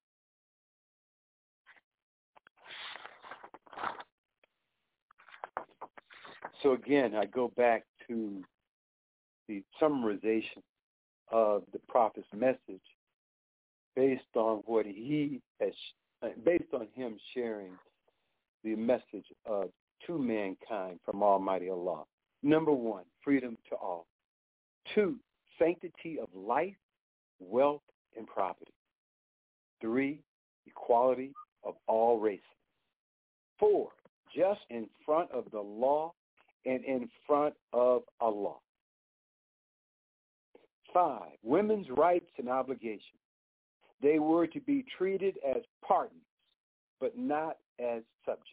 Speaker 1: So again, I go back to the summarization of the prophet's message based on what he has, based on him sharing the message of to mankind from Almighty Allah. Number one, freedom to all. Two, sanctity of life, wealth, and property. Three, equality of all races. Four, just in front of the law and in front of Allah. Five, women's rights and obligations. They were to be treated as partners, but not as subjects.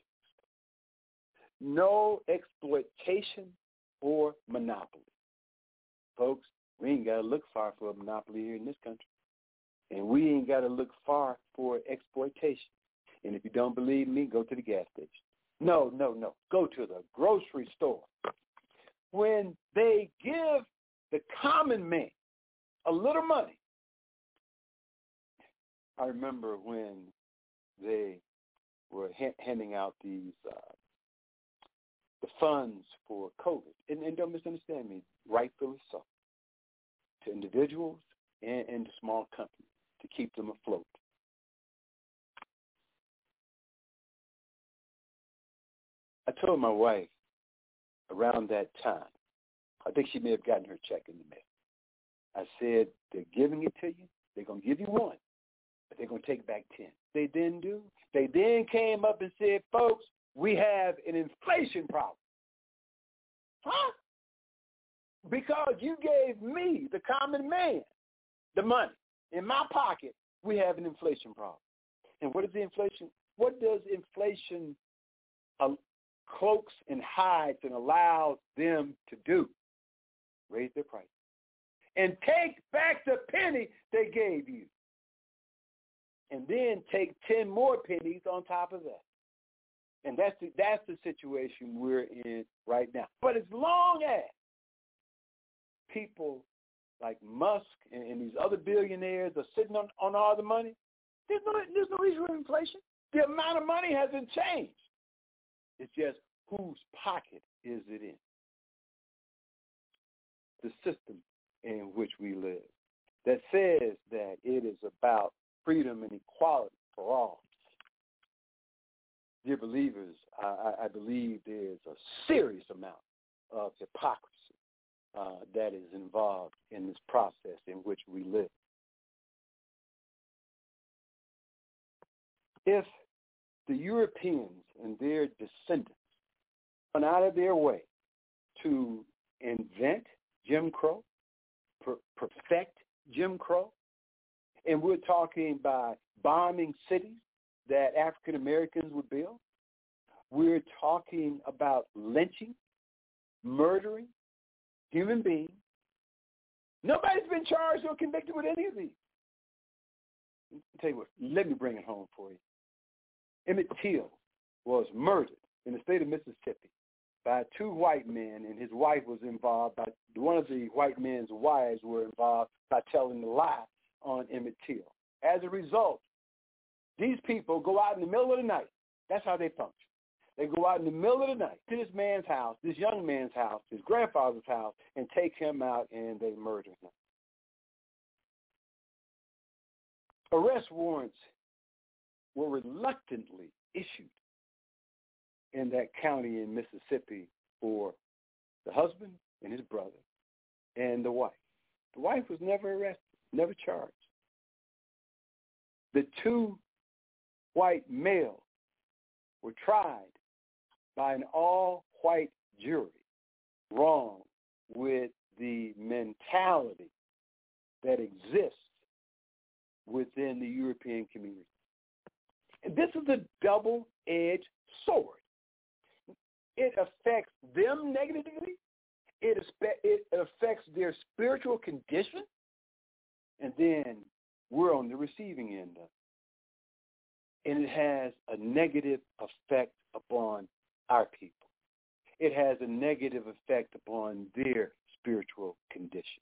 Speaker 1: No exploitation or monopoly. Folks, we ain't got to look far for a monopoly here in this country. And we ain't got to look far for exploitation. And if you don't believe me, go to the gas station. No, no, no. Go to the grocery store. When they give the common man a little money, I remember when they were ha- handing out these uh, the funds for COVID, and, and don't misunderstand me, rightfully so, to individuals and, and to small companies to keep them afloat. I told my wife around that time, I think she may have gotten her check in the mail. I said, they're giving it to you. They're going to give you one, but they're going to take back ten. They didn't do. They then came up and said, folks, we have an inflation problem. Huh? Because you gave me, the common man, the money in my pocket, we have an inflation problem. And what is the inflation? What does inflation uh, cloaks and hides and allows them to do? Raise their price. And take back the penny they gave you. and then take ten more pennies on top of that. And that's the, that's the situation we're in right now. But as long as people like Musk and, and these other billionaires are sitting on, on all the money, there's no, there's no issue with inflation. The amount of money hasn't changed. It's just whose pocket is it in? The system in which we live that says that it is about freedom and equality for all. Dear believers, I, I believe there's a serious amount of hypocrisy uh, that is involved in this process in which we live. If the Europeans and their descendants went out of their way to invent Jim Crow, per- perfect Jim Crow, and we're talking by bombing cities that African Americans would build. We're talking about lynching, murdering human beings. Nobody's been charged or convicted with any of these. I'll tell you what, let me bring it home for you. Emmett Till was murdered in the state of Mississippi by two white men, and his wife was involved. By one of the white men's wives were involved by telling the lie on Emmett Till. As a result, these people go out in the middle of the night. That's how they function. They go out in the middle of the night to this man's house, this young man's house, his grandfather's house, and take him out, and they murder him. Arrest warrants were reluctantly issued in that county in Mississippi for the husband and his brother and the wife. The wife was never arrested, never charged. The two white males were tried by an all-white jury, wrong with the mentality that exists within the European community. And this is a double-edged sword. It affects them negatively. It, it affects their spiritual condition. And then we're on the receiving end of it. And it has a negative effect upon our people. It has a negative effect upon their spiritual condition.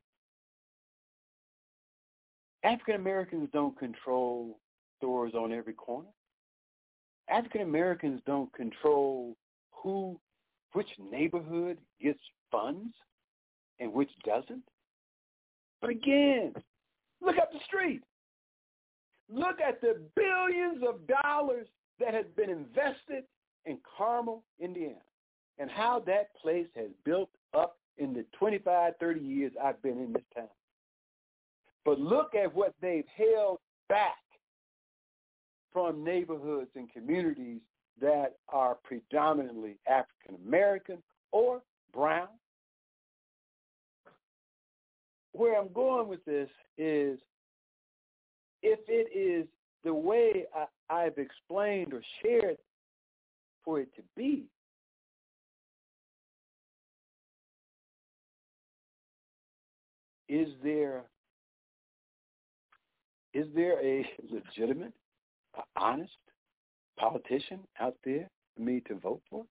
Speaker 1: African Americans don't control stores on every corner. African Americans don't control who, which neighborhood gets funds and which doesn't. But again, look up the street. Look at the billions of dollars that has been invested in Carmel, Indiana, and how that place has built up in the twenty-five, thirty years I've been in this town. But look at what they've held back from neighborhoods and communities that are predominantly African American or brown. Where I'm going with this is, if it is the way I, I've explained or shared for it to be, is there is there a legitimate, a honest politician out there for me to vote for?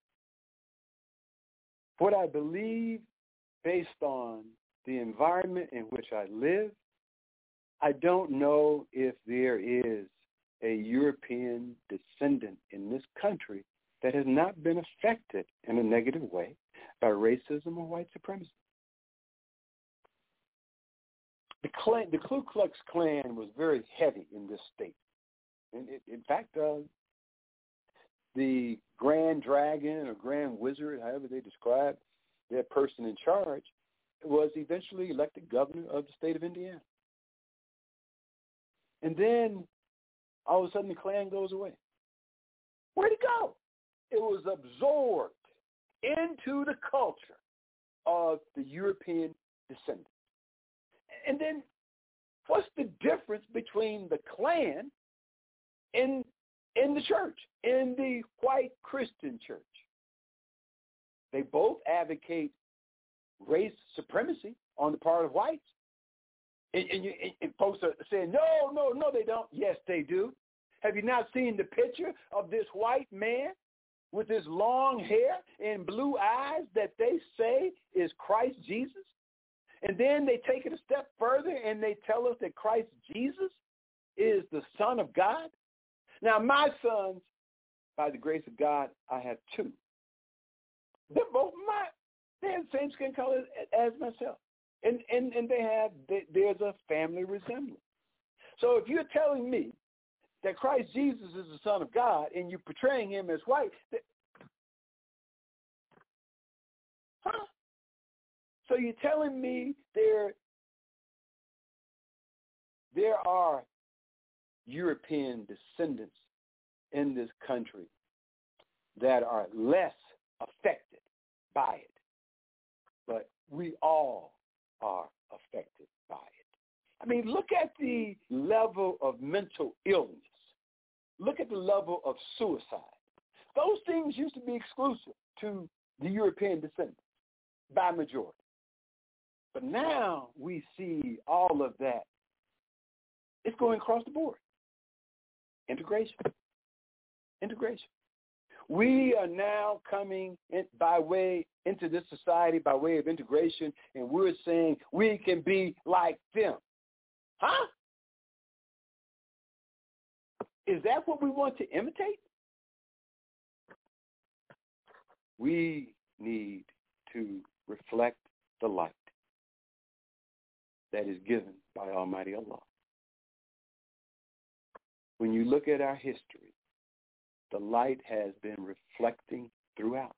Speaker 1: What I believe, based on the environment in which I live, I don't know if there is a European descendant in this country that has not been affected in a negative way by racism or white supremacy. The, Klan, the Ku Klux Klan was very heavy in this state. And it, in fact, uh, the Grand Dragon or Grand Wizard, however they describe their person in charge, was eventually elected governor of the state of Indiana. And then all of a sudden the Klan goes away. Where'd it go? It was absorbed into the culture of the European descendants. And then what's the difference between the Klan and in the church, in the white Christian church? They both advocate race supremacy on the part of whites. And, and, you, and folks are saying, no, no, no, they don't. Yes, they do. Have you not seen the picture of this white man with his long hair and blue eyes that they say is Christ Jesus? And then they take it a step further and they tell us that Christ Jesus is the Son of God. Now, my sons, by the grace of God, I have two. They're both my, they have the same skin color as myself. And, and, and they have, they, there's a family resemblance. So if you're telling me that Christ Jesus is the Son of God and you're portraying him as white, that, huh? So you're telling me there, there are European descendants in this country that are less affected by it, but we all are affected by it. I mean, look at the level of mental illness. Look at the level of suicide. Those things used to be exclusive to the European descendants by majority. But now we see all of that. It's going across the board. Integration. Integration. We are now coming in by way into this society by way of integration, and we're saying we can be like them. Huh? Is that what we want to imitate? We need to reflect the light that is given by Almighty Allah. When you look at our history, the light has been reflecting throughout.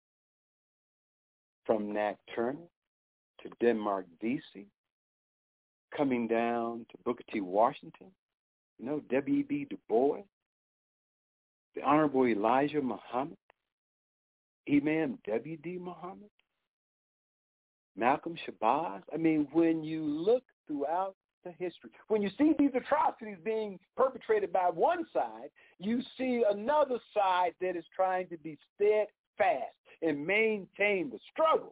Speaker 1: From Nat Turner to Denmark Vesey, coming down to Booker T. Washington, you know, W E B Du Bois, the Honorable Elijah Muhammad, Imam W D Muhammad, Malcolm Shabazz. I mean, when you look throughout the history, when you see these atrocities being perpetrated by one side, you see another side that is trying to be steadfast and maintain the struggle.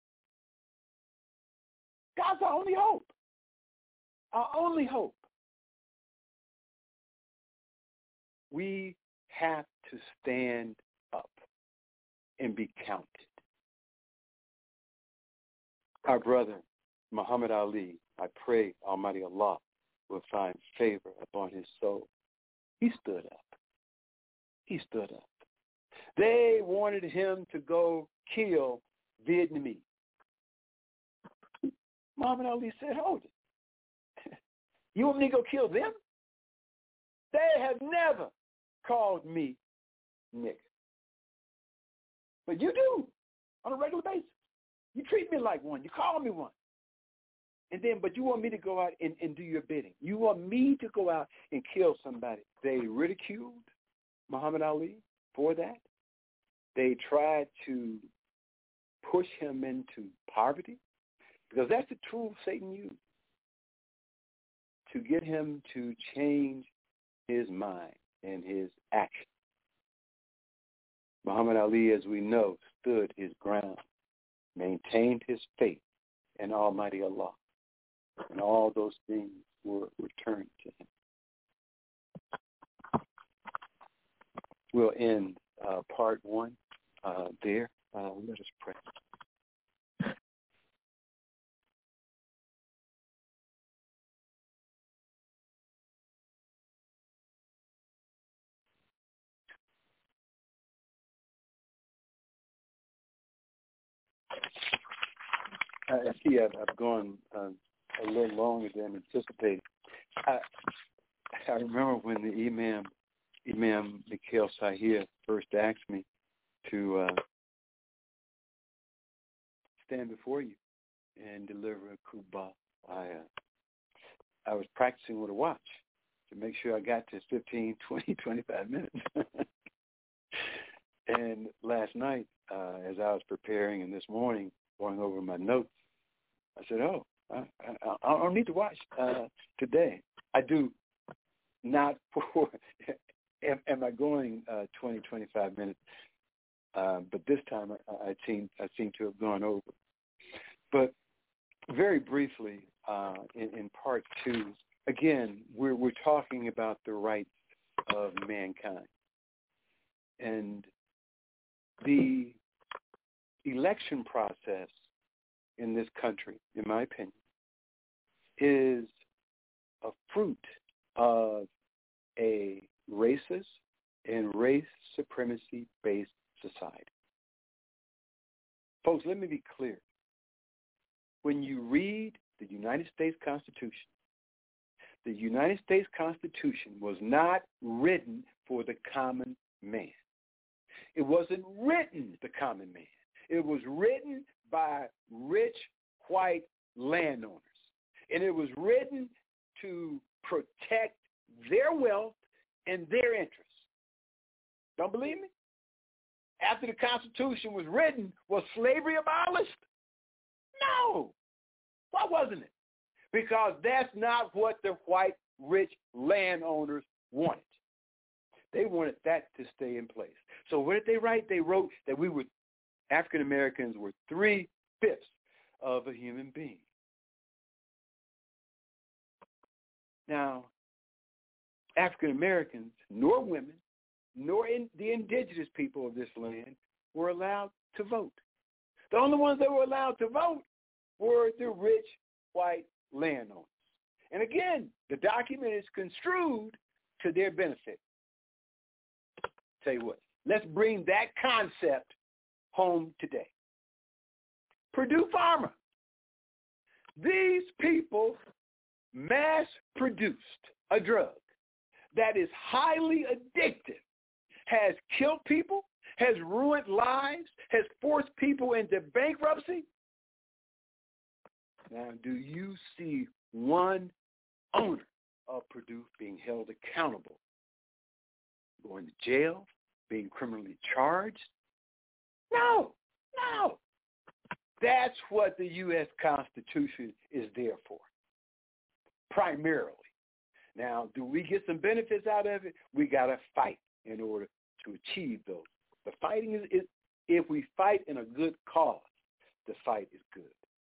Speaker 1: God's our only hope. Our only hope. We have to stand up and be counted. Our brother, Muhammad Ali, I pray Almighty Allah will find favor upon his soul. He stood up. He stood up. They wanted him to go kill Vietnamese. Muhammad Ali said, hold it. You want me to go kill them? They have never called me nigger. But you do on a regular basis. You treat me like one. You call me one. And then, but you want me to go out and, and do your bidding. You want me to go out and kill somebody. They ridiculed Muhammad Ali for that. They tried to push him into poverty, because that's the tool Satan used to get him to change his mind and his action. Muhammad Ali, as we know, stood his ground, maintained his faith in Almighty Allah, and all those things were returned to him. We'll end uh, part one uh, there. Uh, let us pray. I see I've, I've gone uh, a little longer than anticipated. I, I remember when the Imam, Imam Mikhail Sahir first asked me to uh, stand before you and deliver a khutbah. I, uh, I was practicing with a watch to make sure I got to fifteen, twenty, twenty-five minutes. And last night, uh, as I was preparing, and this morning, going over my notes, I said, oh, I, I, I don't need to watch uh, today. I do not for, am, am I going uh, twenty, twenty-five minutes? Uh, but this time I, I, seem, I seem to have gone over. But very briefly, uh, in, in part two, again, we're, we're talking about the rights of mankind. And the election process in this country, in my opinion, is a fruit of a racist and race supremacy-based society. Folks, let me be clear. When you read the United States Constitution, the United States Constitution was not written for the common man. It wasn't written the common man. It was written by rich white landowners. And it was written to protect their wealth and their interests. Don't believe me? After the Constitution was written, was slavery abolished? No. Why wasn't it? Because that's not what the white rich landowners wanted. They wanted that to stay in place. So what did they write? They wrote that we were, African Americans were three-fifths of a human being. Now, African Americans, nor women, nor in the indigenous people of this land were allowed to vote. The only ones that were allowed to vote were the rich white landowners. And again, the document is construed to their benefit. Tell you what, let's bring that concept home today. Purdue Pharma. These people mass-produced a drug that is highly addictive, has killed people, has ruined lives, has forced people into bankruptcy. Now, do you see one owner of Purdue being held accountable, going to jail, being criminally charged? No, no. That's what the U S Constitution is there for, primarily. Now, do we get some benefits out of it? We got to fight in order to achieve those. The fighting is, is, if we fight in a good cause, the fight is good.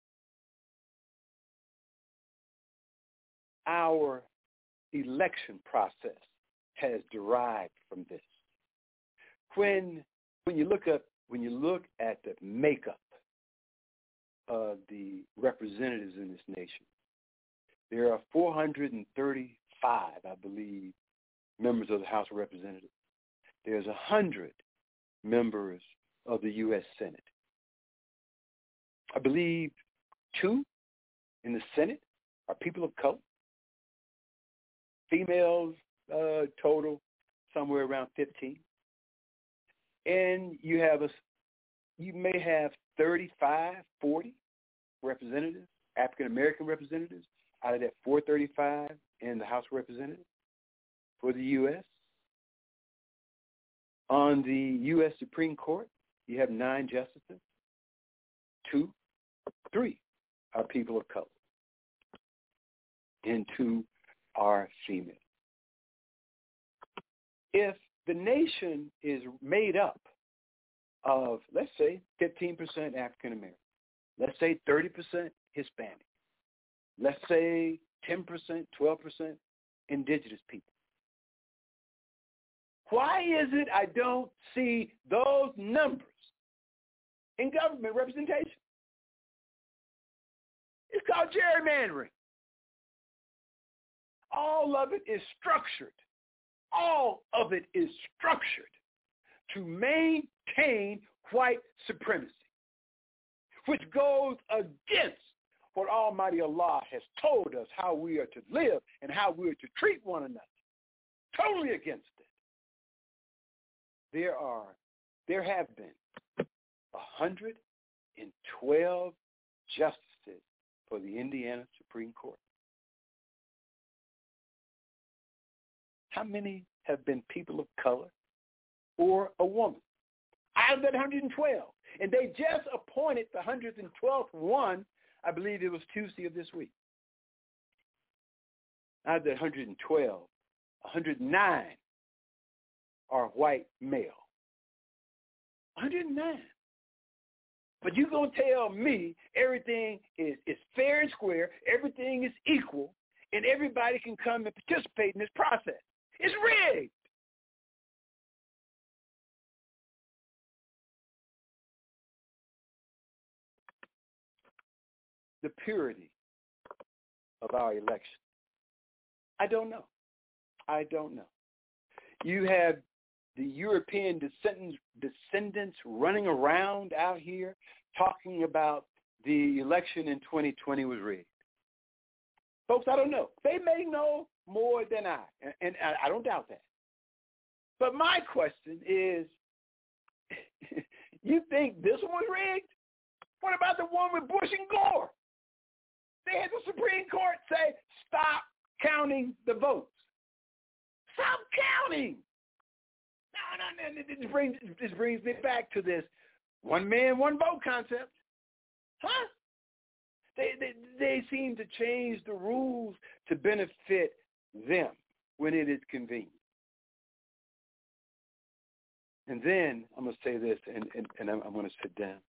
Speaker 1: Our election process has derived from this. When when you look up when you look at the makeup of the representatives in this nation, there are four hundred thirty-five, I believe, members of the House of Representatives. There's one hundred members of the U S Senate. I believe two in the Senate are people of color. Females uh, total somewhere around fifteen. And you have a, you may have thirty-five, forty representatives, African-American representatives, out of that four hundred thirty-five in the House of Representatives for the U S On the U S Supreme Court, you have nine justices. Two, three are people of color, and two are female. If the nation is made up of, let's say, fifteen percent African American, let's say thirty percent Hispanic, let's say ten percent, twelve percent indigenous people, why is it I don't see those numbers in government representation? It's called gerrymandering. All of it is structured. All of it is structured to maintain white supremacy, which goes against what Almighty Allah has told us how we are to live and how we are to treat one another. Totally against it. There are, there have been one hundred twelve justices for the Indiana Supreme Court. How many have been people of color or a woman? Out of that one hundred twelve. And they just appointed the one hundred twelfth one, I believe it was Tuesday of this week. Out of that one hundred twelve, one hundred nine are white male. one hundred nine. But you're going to tell me everything is, is fair and square, everything is equal, and everybody can come and participate in this process. It's rigged. the purity of our election? I don't know. I don't know. You have the European descendants, descendants running around out here talking about the election in twenty twenty was rigged. Folks, I don't know. They may know more than I, and, and I, I don't doubt that. But my question is, you think this one was rigged? What about the one with Bush and Gore? They had the Supreme Court say, stop counting the votes. Stop counting. No, no, no. This brings, this brings me back to this one man, one vote concept. Huh? They, they, they seem to change the rules to benefit them when it is convenient. And then I'm going to say this, and, and, and I'm, I'm going to sit down.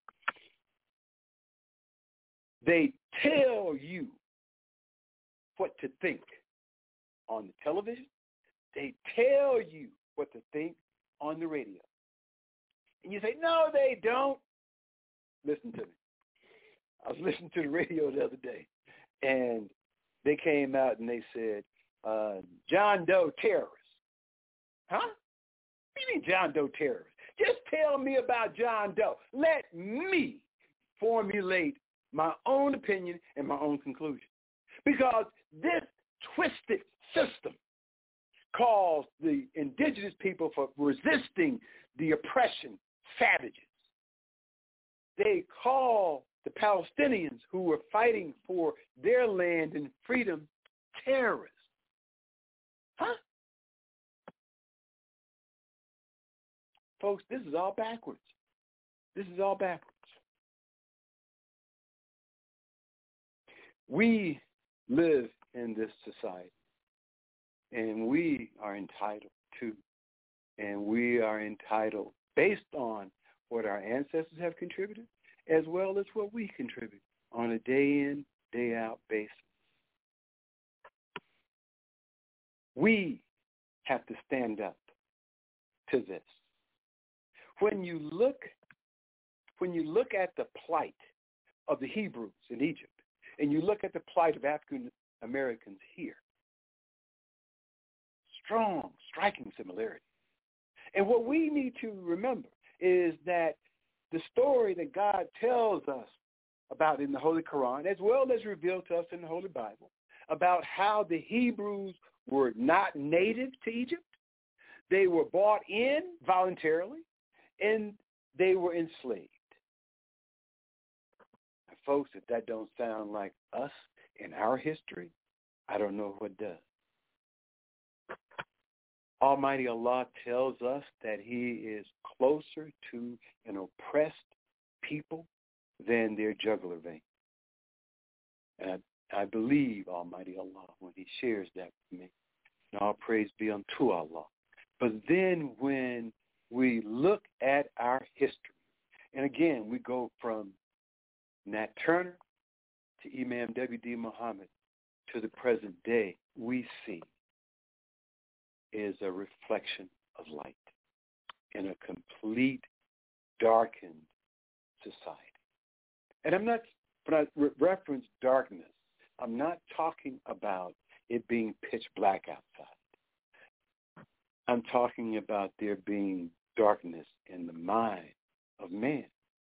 Speaker 1: They tell you what to think on the television. They tell you what to think on the radio. And you say, no, they don't. Listen to me. I was listening to the radio the other day, and they came out and they said, uh, John Doe terrorist. Huh? What do you mean John Doe terrorist? Just tell me about John Doe. Let me formulate my own opinion and my own conclusion. Because this twisted system calls the indigenous people for resisting the oppression savages. They call the Palestinians who were fighting for their land and freedom terrorists. Huh? Folks, this is all backwards. This is all backwards. We live in this society, and we are entitled to, and we are entitled based on what our ancestors have contributed, as well as what we contribute on a day-in, day-out basis. We have to stand up to this. When you look, when you look at the plight of the Hebrews in Egypt, and you look at the plight of African Americans here, strong, striking similarity. And what we need to remember is that the story that God tells us about in the Holy Quran, as well as revealed to us in the Holy Bible, about how the Hebrews were not native to Egypt. They were brought in voluntarily, and they were enslaved. Now, folks, if that don't sound like us in our history, I don't know what does. Almighty Allah tells us that he is closer to an oppressed people than their jugular vein. And I, I believe Almighty Allah when he shares that with me. And all praise be unto Allah. But then when we look at our history, and again, we go from Nat Turner to Imam W D Muhammad to the present day, we see is a reflection of light in a complete darkened society. And I'm not, when I re- reference darkness, I'm not talking about it being pitch black outside. I'm talking about there being darkness in the mind of man.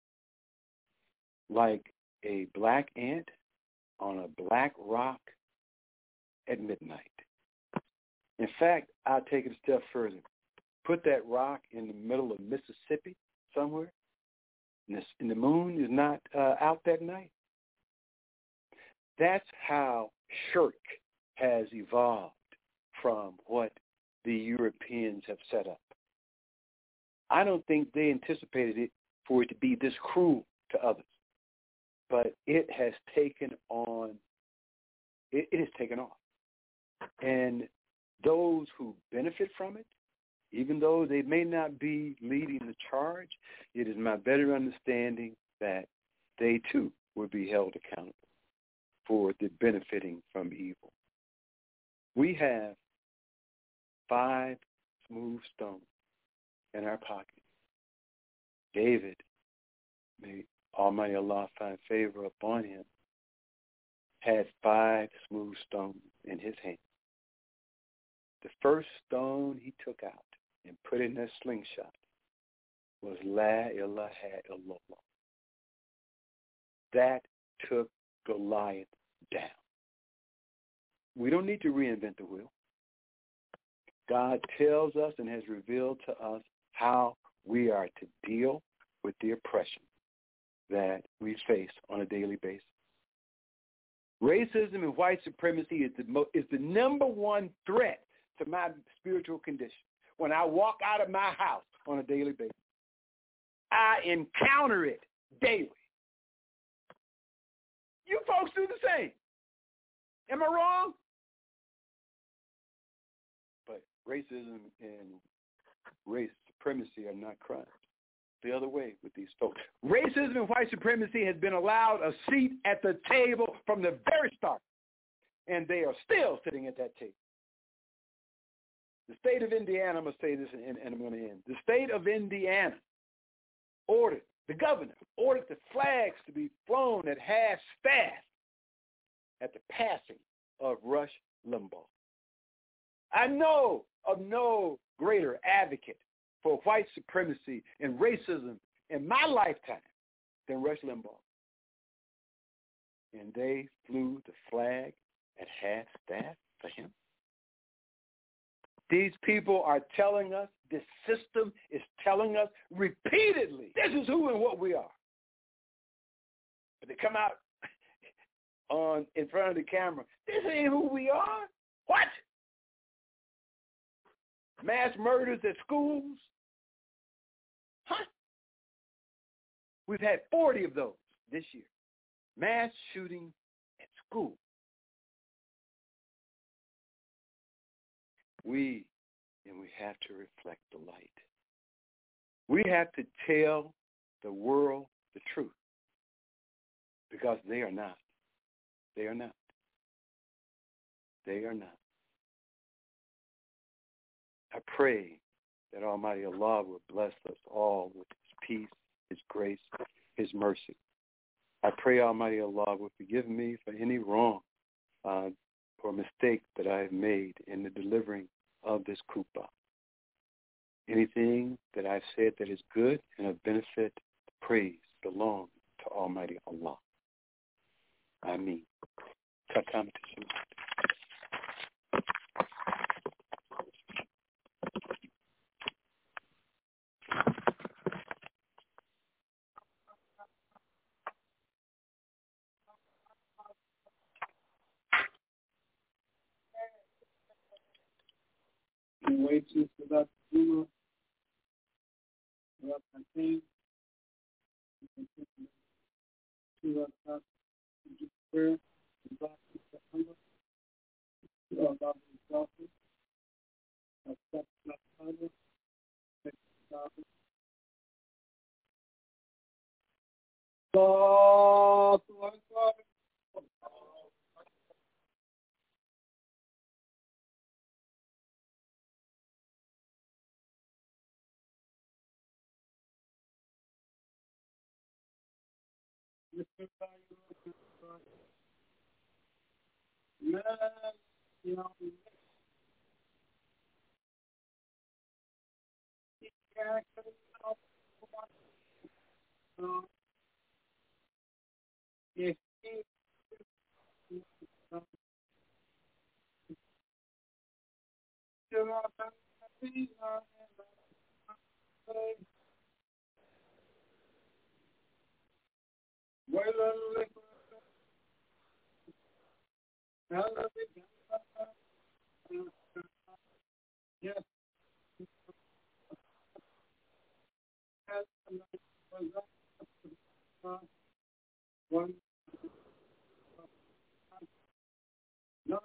Speaker 1: Like a black ant on a black rock at midnight. In fact, I'll take it a step further. Put that rock in the middle of Mississippi somewhere, and, this, and the moon is not uh, out that night. That's how shirk has evolved from what the Europeans have set up. I don't think they anticipated it for it to be this cruel to others, but it has taken on, it, it has taken off. And those who benefit from it, even though they may not be leading the charge, it is my better understanding that they too will be held accountable for the benefiting from evil. We have five smooth stones in our pocket. David, may Almighty Allah find favor upon him, had five smooth stones in his hand. The first stone he took out and put in that slingshot was La ilaha illallah. That took Goliath down. We don't need to reinvent the wheel. God tells us and has revealed to us how we are to deal with the oppression that we face on a daily basis. Racism and white supremacy is the, mo- is the number one threat to my spiritual condition. When I walk out of my house on a daily basis, I encounter it daily. You folks do the same. Am I wrong? But racism and race supremacy are not crimes. The other way with these folks. Racism and white supremacy has been allowed a seat at the table from the very start, and they are still sitting at that table. The state of Indiana, I'm going to say this and, and I'm going to end. The state of Indiana ordered, the governor ordered the flags to be flown at half-staff at the passing of Rush Limbaugh. I know of no greater advocate for white supremacy and racism in my lifetime than Rush Limbaugh. And they flew the flag at half-staff for him. These people are telling us, this system is telling us repeatedly, this is who and what we are. But they come out on in front of the camera, this ain't who we are. What? Mass murders at schools? Huh? We've had forty of those this year. Mass shooting at school. We, and we have to reflect the light. We have to tell the world the truth because they are not. They are not. They are not. I pray that Almighty Allah will bless us all with His peace, His grace, His mercy. I pray Almighty Allah will forgive me for any wrong uh, or mistake that I have made in the delivering of this kuppah. Anything that I've said that is good and of benefit, praise belongs to Almighty Allah. Ameen. Katam Tishim.
Speaker 2: Wait to about Zuma, about Hakeem, to about prayer, about the hunger, about the prophet, about the father, Allah Akbar. Yes. One. No.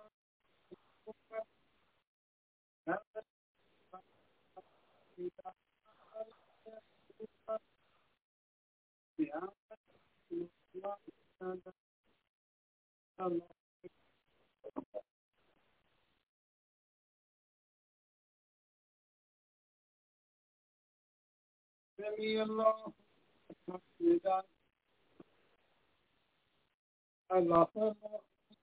Speaker 2: Allah, Allah, Allah.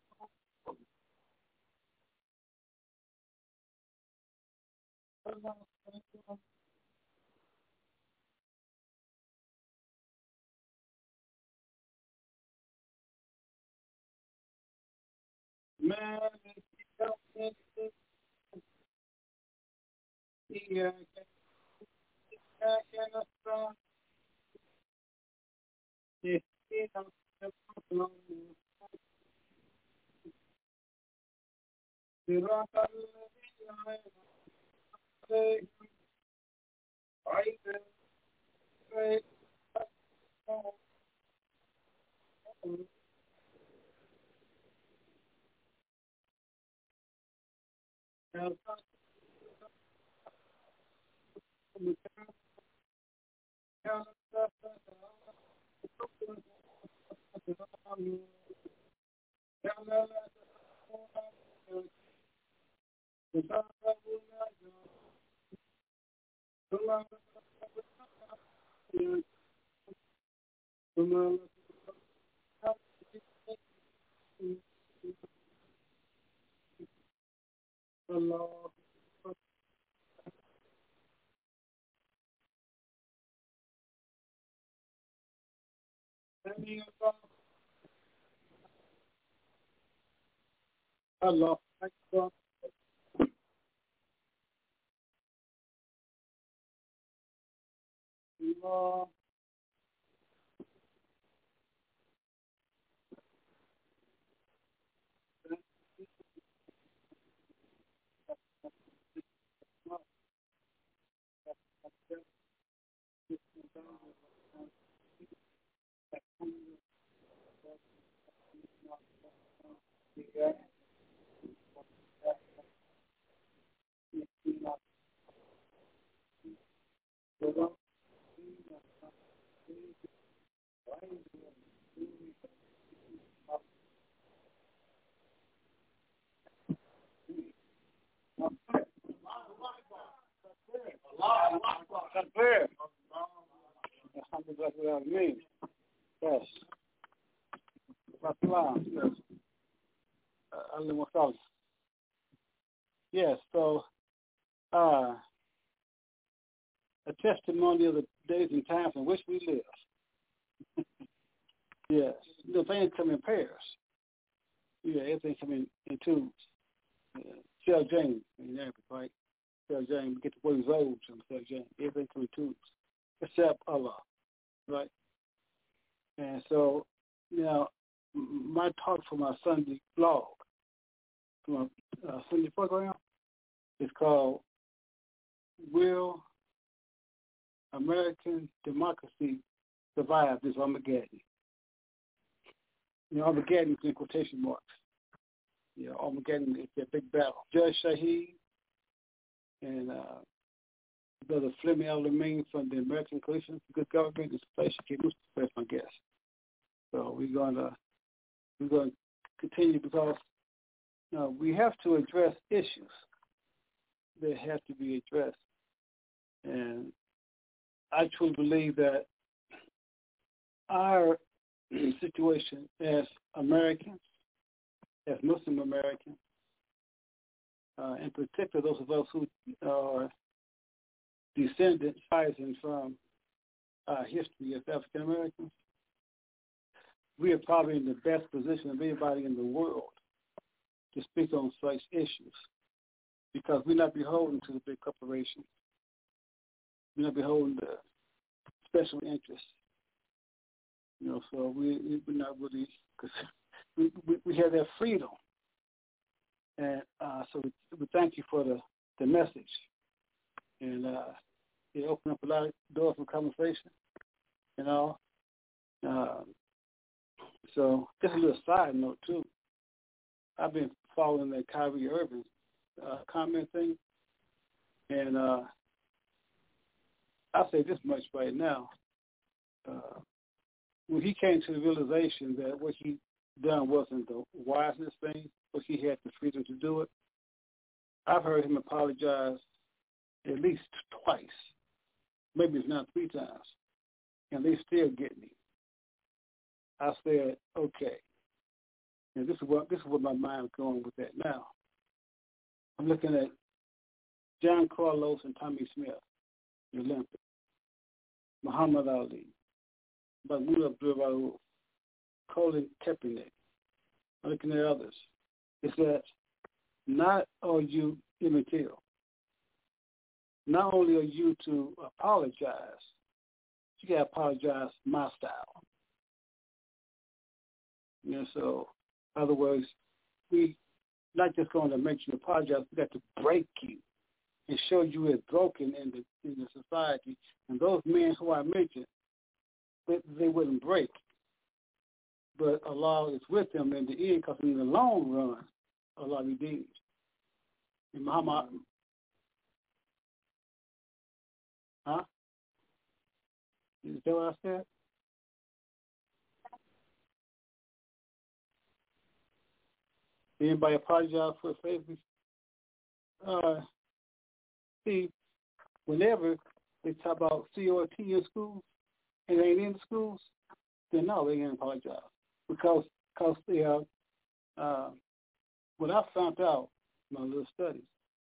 Speaker 2: Allah. Allah. Allah. Allah. Yes. Yes. Uh, yes, so uh, a testimony of the days and times in which we live. Yes. The things come in pairs. Yeah, everything come in, in twos. Yeah. Shell James, in Arabic, right? Shell James, we get the word Zodes from Shell James. Everything come in twos. Except Allah, right? And so, now, my talk for my Sunday blog, for my uh, Sunday program, is called Will American Democracy Survive This Armageddon? You know, Armageddon is in quotation marks. You know, Armageddon is a big battle. Judge Shaheed and uh, Brother Fleming El-Amin from the American Coalition for Good Government is place to keep that's my guest. So we're gonna we're gonna continue because you know, we have to address issues that have to be addressed. And I truly believe that our situation as Americans, as Muslim Americans, uh, in particular those of us who are descendants rising from uh, history as African Americans, we are probably in the best position of anybody in the world to speak on such issues because we're not beholden to the big corporations. We're not beholden to special interests. You know, so we, we're not really, because we, we, we have that freedom. And uh, so we, we thank you for the, the message. And uh, it opened up a lot of doors for conversation, you know. Uh, so just a little side note, too. I've been following that Kyrie Irving uh, comment thing. And uh, I'll say this much right now. Uh, when he came to the realization that what he done wasn't the wisest thing, but he had the freedom to do it, I've heard him apologize at least twice, maybe it's not three times, and they still getting him. I said, okay. And this is what this is what my mind is going with that now. I'm looking at John Carlos and Tommy Smith, the Olympics, Muhammad Ali, Mahmoud Abdul-Rauf, Colin Kaepernick. I'm looking at others. is that not are you immaterial. Not only are you to apologize, you got to apologize my style. You know, so in other words, we not just going to make you apologize, we got to break you and show you as broken in the in the society. And those men who I mentioned, they, they wouldn't break. But Allah is with them in the end, because in the long run, Allah redeems. And Muhammad, huh? Is that what I said? Anybody apologize for a favor? Uh, see, whenever they talk about C O T in schools and they ain't in the schools, then no, they ain't apologize. Because cause they are, uh, what I found out in my little studies,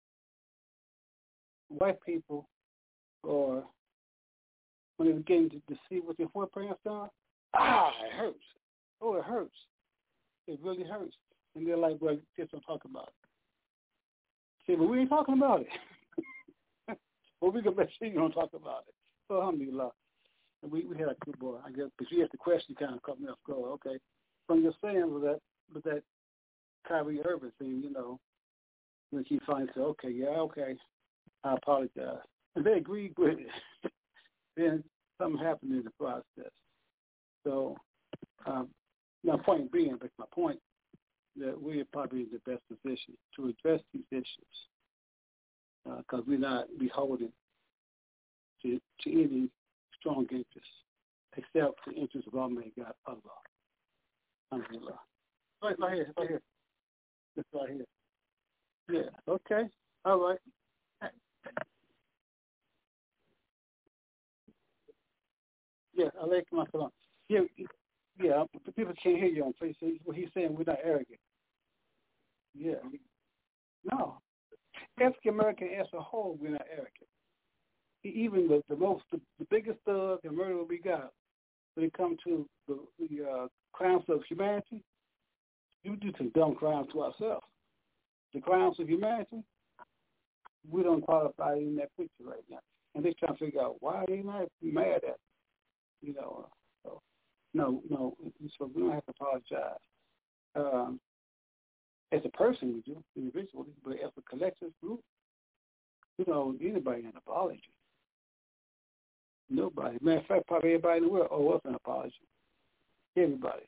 Speaker 2: white people are, when they're getting to, to see what their footprints done, ah, it hurts. Oh, it hurts. It really hurts. And they're like, well, just don't talk about it. See, but we ain't talking about it. Well, we're going to make sure you don't talk about it. So, alhamdulillah. And we, we had a good boy, I guess, but you asked the question kind of caught me off guard. Okay. From your saying with that, with that Kyrie Irving thing, you know, when he finally said, okay, yeah, okay, I apologize. And they agreed with it. Then something happened in the process. So, um, my point being, but my point, that we are probably in the best position to address these issues because uh, we're not beholden to, to any strong interests except the interests of Almighty God, Allah. Alhamdulillah. Right, right here, right here. Just right here. Yeah, okay. All right. Yeah, alaykum assalam. Yeah, yeah, people can't hear you on Facebook. What he's saying, we're not arrogant. Yeah. No. African American as a whole, we're not arrogant. Even the, the most, the, the biggest thug and murderer we got, when it comes to the, the uh, crimes of humanity, you do some dumb crimes to ourselves. The crimes of humanity, we don't qualify in that picture right now. And they're trying to figure out why they not mad at, you know. So, no, no. So we don't have to apologize. Um, as a person, we do individually, but as a collective group, we don't owe anybody an apology. Nobody. Matter of fact, probably everybody in the world owes us an apology. Everybody.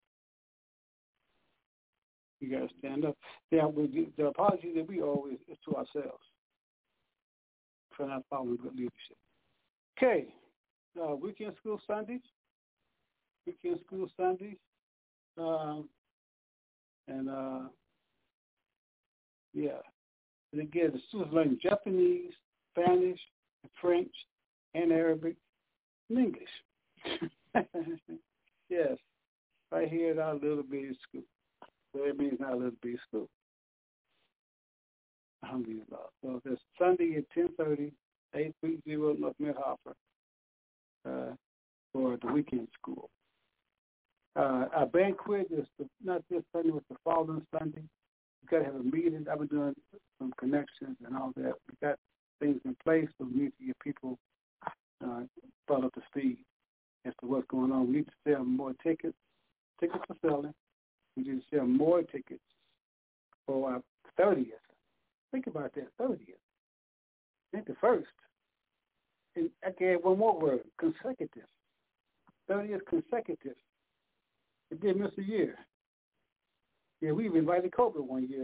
Speaker 2: You got to stand up. The, the apology that we owe is, is to ourselves for not following good leadership. Okay. Uh, weekend school Sundays. Weekend school Sundays. Um, and, uh, yeah. And again, the students learn Japanese, Spanish, French, and Arabic, and English. Yes. Right here at our little bitty school. So it means not a little bitty school. Alhamdulillah. So this Sunday at ten thirty, eight thirty North Mid Hopper uh, for the weekend school. Uh, our banquet is the, not this Sunday, but the following Sunday. We've got to have a meeting. I've been doing some connections and all that. We've got things in place, so we need to get people uh, brought up to speed as to what's going on. We need to sell more tickets. Tickets are selling. We need to sell more tickets for our thirtieth. Think about that, thirtieth. Think the first. And I can add one more word, consecutive. thirtieth consecutive. It did miss a year. Yeah, we even invited Kobe one year.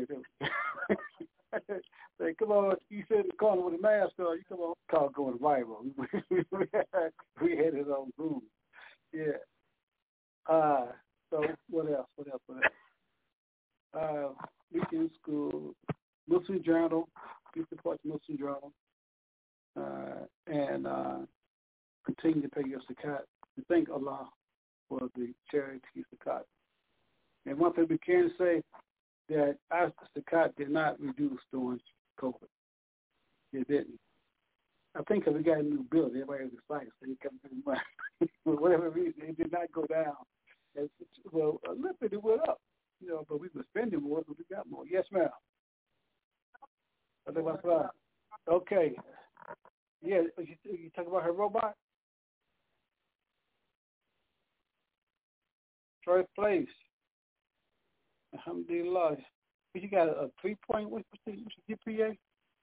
Speaker 2: Say, come on, you said the corner with a mask on. You come on, call going viral. We had his own room. Yeah. Uh, so what else? What else? What else? Uh, weekend school, Muslim Journal. We support the Muslim Journal, uh, and uh, continue to pay your zakat. And thank Allah for the charity zakat. And one thing we can say that our zakat did not reduce during COVID. It didn't. I think because we got a new bill, everybody was excited, so it kept getting money. For whatever reason, it did not go down. It's, well, a little bit it went up. You know, but we were spending more, but we got more. Yes, ma'am. Okay. Yeah, you, you talk about her robot? First place. Alhamdulillah. You got a three point, what's the G P A?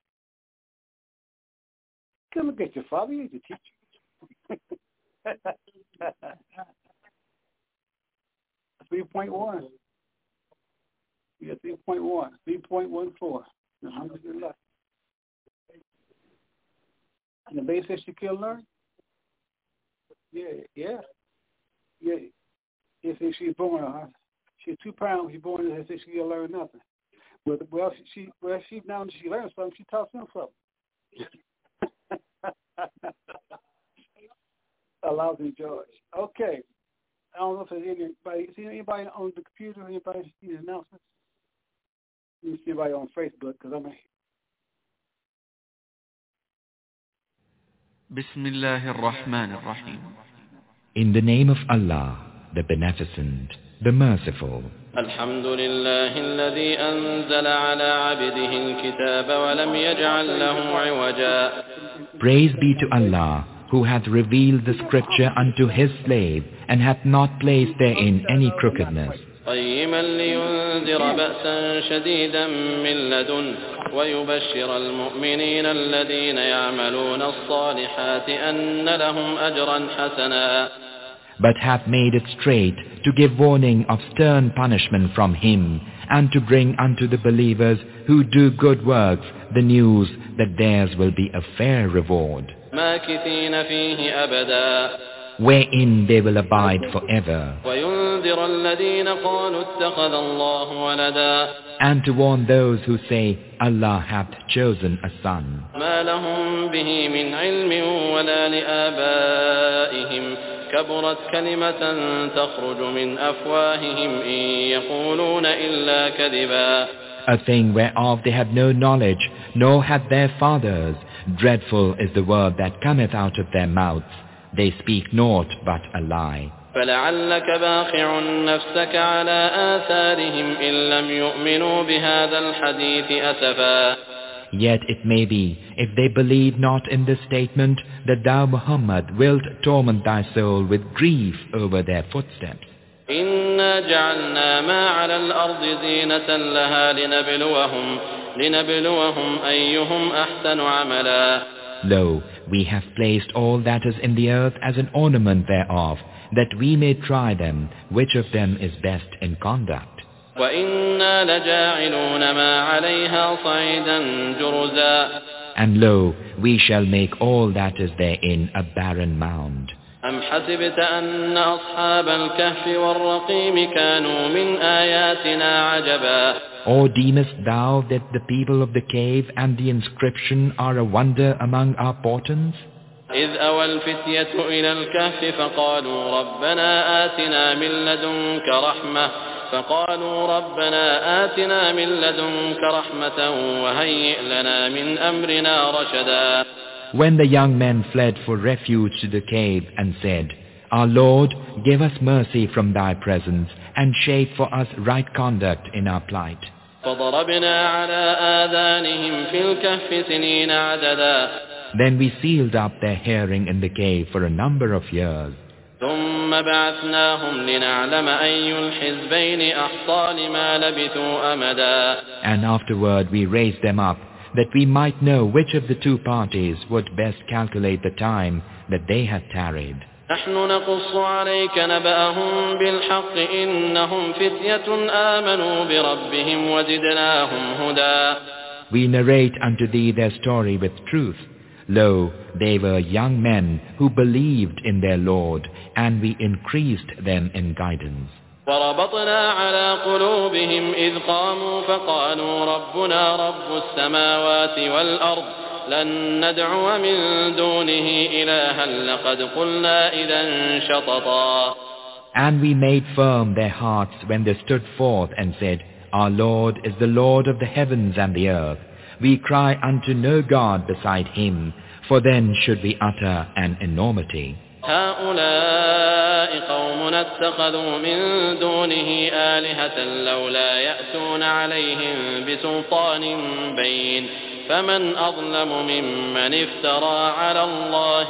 Speaker 2: Come and get your father, he's a teacher. three point one. Yeah, three point one. three point one four. Alhamdulillah. And the baby says she can learn? Yeah, yeah. Yeah. If she's born, uh, she's two pounds, she's born, and says she can learn nothing. Well, well, she, well, she now she learns something, she taught him something. Allows me George. Okay. I don't know if there's anybody, see anybody on the computer, anybody see the announcements? Let me see anybody on Facebook, because I'm a...
Speaker 3: Bismillahir Rahmanir Rahim.
Speaker 4: In the name of Allah, the Beneficent, the Merciful.
Speaker 5: الحمد لله الذي أنزل على عبده الكتاب ولم يجعل له عوجا.
Speaker 4: Praise be to Allah, who hath revealed the scripture unto his slave, and hath not placed therein any crookedness.
Speaker 5: قيما لينذر بأسا شديدا من لدنه ويبشر المؤمنين الذين يعملون الصالحات أن لهم أجرا حسنا.
Speaker 4: But hath made it straight to give warning of stern punishment from him, and to bring unto the believers who do good works the news that theirs will be a fair reward,
Speaker 5: ماكثين فيه أبدا.
Speaker 4: wherein they will abide forever,
Speaker 5: وينذر الذين قالوا اتخذ الله ولدا.
Speaker 4: and to warn those who say, Allah hath chosen a son.
Speaker 5: ما لهم به من علم ولا لآبائهم كبرت كلمة تخرج من أفواههم إن يقولون إلا كذبا.
Speaker 4: A thing whereof they have no knowledge, nor had their fathers. Dreadful is the word that cometh out of their mouths. They speak naught but a lie.
Speaker 5: فلعلك باخع نفسك على آثارهم إن لم يؤمنوا بهذا الحديث أسفا.
Speaker 4: Yet it may be, if they believe not in this statement, that thou, Muhammad, wilt torment thy soul with grief over their footsteps.
Speaker 5: إنا جعلنا ما على الأرض زينة لها لنبلوهم لنبلوهم أيهم أحسن عملا.
Speaker 4: Lo, we have placed all that is in the earth as an ornament thereof, that we may try them, which of them is best in conduct.
Speaker 5: وَإِنَّا لَجَاعِلُونَ مَا عَلَيْهَا صَعِيدًا جُرُزًا.
Speaker 4: And lo, we shall make all that is therein a barren mound.
Speaker 5: أَمْ حَسِبْتَ أَنَّ أَصْحَابَ الْكَهْفِ وَالرَّقِيمِ كَانُوا مِنْ آيَاتِنَا عَجَبًا.
Speaker 4: Or deemest thou that the people of the cave and the inscription are a wonder among our portents?
Speaker 5: إذ أوى الفتية إلى الكهف فقالوا ربنا آتنا من لدنك رحمة فقالوا ربنا آتنا من لدنك رحمة وهيئ لنا من أمرنا رشدا.
Speaker 4: When the young men fled for refuge to the cave and said, Our Lord, give us mercy from thy presence and shape for us right conduct in our plight.
Speaker 5: فضربنا على آذانهم في الكهف سنين عددا.
Speaker 4: Then we sealed up their hearing in the cave for a number of years.
Speaker 5: ثم بعثناهم لنعلم أي الحزبين أحصى لما لبثوا أمدا.
Speaker 4: And afterward we raised them up, that we might know which of the two parties would best calculate the time that they had tarried.
Speaker 5: نحن نقص عليك نبأهم بالحق إنهم فتية آمنوا بربهم وزدناهم هدى.
Speaker 4: We narrate unto thee their story with truth. Lo, they were young men who believed in their Lord, and we increased them in guidance.
Speaker 5: وربطنا على قلوبهم إذ قاموا فقالوا ربنا رب السماوات والأرض لن ندعو من دونه إلها لقد قلنا إذا شططا.
Speaker 4: And we made firm their hearts when they stood forth and said, Our Lord is the Lord of the heavens and the earth. We cry unto no God beside him, for then should we utter an enormity.
Speaker 5: هؤلاء قوم اتخذوا من دونه آلهة لولا يأتون عليهم بسلطان بين فمن أظلم ممن افترى على الله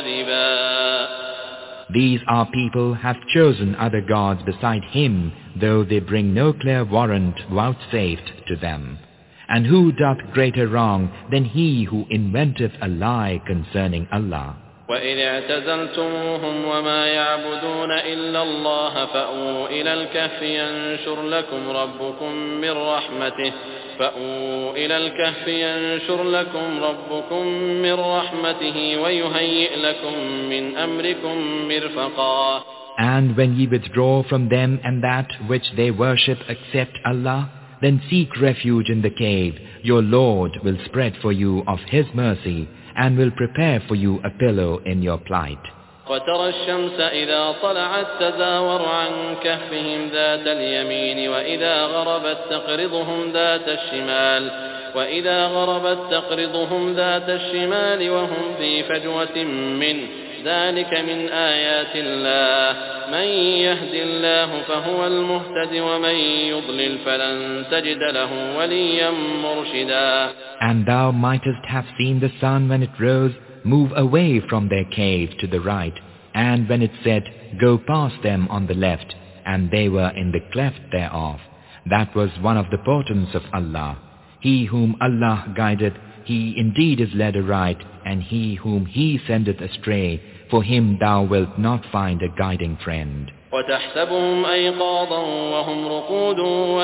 Speaker 5: كذبا.
Speaker 4: These are people who have chosen other gods beside him, though they bring no clear warrant vouchsafed to them. And who doth greater wrong than he who inventeth a lie concerning Allah?
Speaker 5: وَإِذِ اعْتَزَلْتُمُوهُمْ وَمَا يَعْبُدُونَ إِلَّا اللَّهَ فَأْوُوا إِلَى الْكَهْفِ يَنشُرْ لَكُمْ رَبُّكُم مِّن رَّحْمَتِهِ فَأْوُوا إِلَى الْكَهْفِ يَنشُرْ لَكُمْ رَبُّكُم مِّن رَّحْمَتِهِ وَيُهَيِّئْ لَكُم مِّنْ أَمْرِكُم مِّرْفَقًا.
Speaker 4: And when ye withdraw from them and that which they worship except Allah, then seek refuge in the cave. Your Lord will spread for you of His mercy and will prepare for you a pillow in your plight.
Speaker 5: وترى الشمس إذا طلعت تزاور عن كهفهم ذات اليمين وإذا غربت تقرضهم ذات الشمال وإذا غربت تقرضهم ذات الشمال وهم في فجوة منه ذلك من آيات الله من يهد الله فهو المهتد ومن يضلل فلن تجد له وليا مرشدا.
Speaker 4: And thou mightest have seen the sun when it rose move away from their cave to the right, and when it set, go past them on the left, and they were in the cleft thereof. That was one of the portents of Allah. He whom Allah guideth, he indeed is led aright, and he whom he sendeth astray, for him thou wilt not find a guiding friend.
Speaker 5: وتحسبهم أيقاظا وهم رقود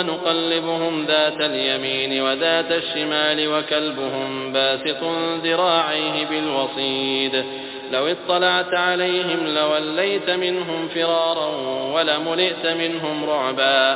Speaker 5: ونقلبهم ذات اليمين وذات الشمال وكلبهم باسط ذراعيه بالوصيد لو اطلعت عليهم لوليت منهم فرارا ولملئت منهم رعبا.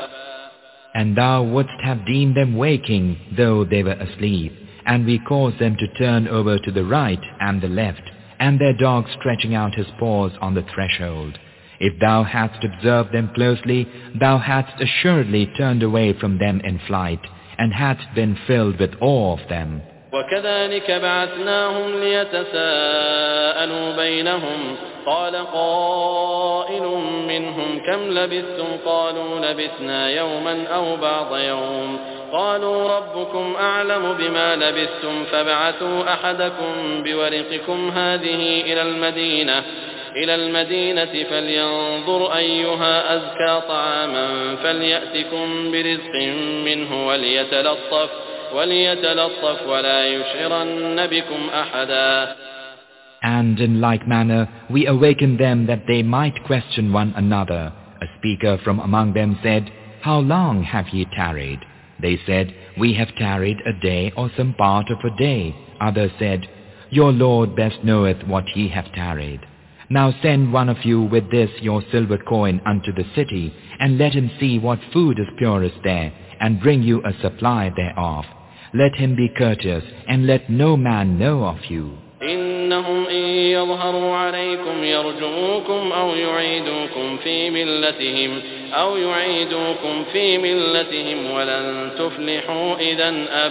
Speaker 4: And thou wouldst have deemed them waking, though they were asleep, and we caused them to turn over to the right and the left, and their dog stretching out his paws on the threshold. If thou hadst observed them closely, thou hadst assuredly turned away from them in flight, and hadst been filled with awe of them.
Speaker 5: وكذلك بعثناهم ليتساءلوا بينهم قال قائل منهم كم لبثتم قالوا لبثنا يوما أو بعض يوم قالوا ربكم أعلم بما لبثتم فابعثوا أحدكم بورقكم هذه إلى المدينة إلى المدينة فلينظر أيها أزكى طعاما فليأتكم برزق منه وليتلطف وليتلطف ولا يشعرن بكم أحدا.
Speaker 4: And in like manner we awakened them that they might question one another. A speaker from among them said, How long have ye tarried? They said, We have tarried a day or some part of a day. Others said, Your Lord best knoweth what ye have tarried. Now send one of you with this your silver coin unto the city, and let him see what food is purest there, and bring you a supply thereof. Let him be courteous, and let no man know of you.
Speaker 5: إنهم إن يظهروا عليكم يرجموكم أو يعيدوكم في ملتهم أو يعيدوكم في ملتهم ولن تفلحوا إذا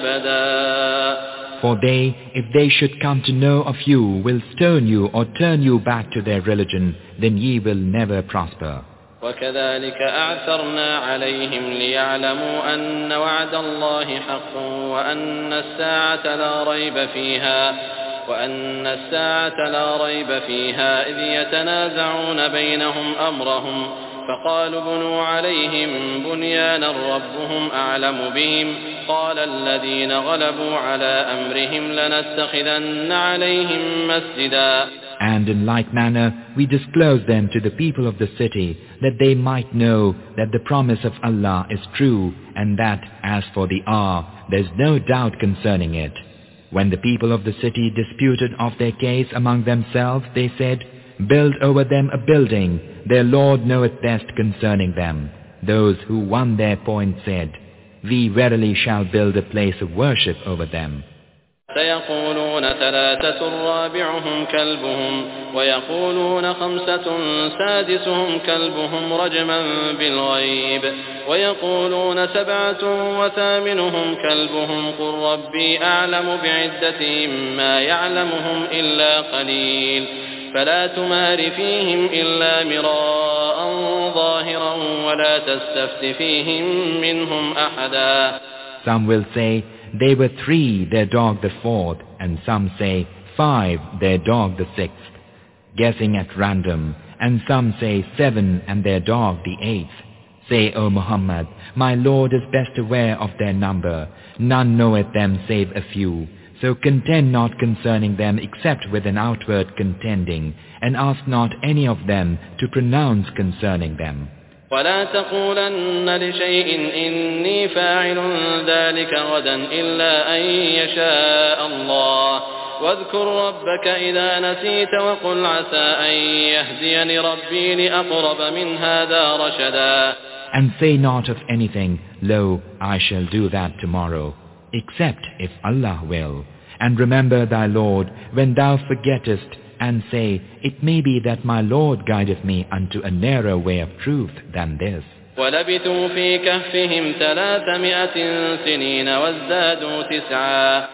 Speaker 5: أبدا.
Speaker 4: For they, if they should come to know of you, will stone you or turn you back to their religion, then ye will never prosper.
Speaker 5: وكذلك أعثرنا عليهم ليعلموا أن وعد الله حق وأن الساعة لا ريب فيها وأن الساعة لا ريب فيها إذ يتنازعون بينهم أمرهم فقالوا بنوا عليهم بنيانا ربهم أعلم بهم قال الذين غلبوا على أمرهم لنتخذن عليهم مسجدا.
Speaker 4: And in like manner we disclosed them to the people of the city, that they might know that the promise of Allah is true, and that, as for the hour, there is no doubt concerning it. When the people of the city disputed of their case among themselves, they said, Build over them a building, their Lord knoweth best concerning them. Those who won their point said, We verily shall build a place of worship over them.
Speaker 5: سيقولون ثلاثة رابعهم كلبهم ويقولون خمسة سادسهم كلبهم رجما بالغيب ويقولون سبعة وثامنهم كلبهم قل ربي أعلم بعدتهم ما يعلمهم إلا قليل فلا تمار فيهم إلا مراء ولا تستفت فيهم منهم أحدا.
Speaker 4: Some will say, they were three, their dog the fourth, and some say, five, their dog the sixth, guessing at random, and some say seven and their dog the eighth. Say, O Muhammad, my Lord is best aware of their number. None knoweth them save a few. So contend not concerning them except with an outward contending, and ask not any of them to pronounce concerning them.
Speaker 5: ولا تقولن لشيء إني فاعل ذلك غدا إلا أن يشاء الله واذكر ربك إذا نسيت وقل عسى أن يهديني ربي لأقرب من هذا رشدا.
Speaker 4: And say not of anything, lo, I shall do that tomorrow, except if Allah will. And remember thy Lord when thou forgettest, and say, it may be that my Lord guideth me unto a nearer way of truth than this.
Speaker 5: وَلَبِثُوا فِي كَهْفِهِمْ ثَلَاثَمِائَةٍ سِنِينَ وَازْدَادُوا تِسْعًا.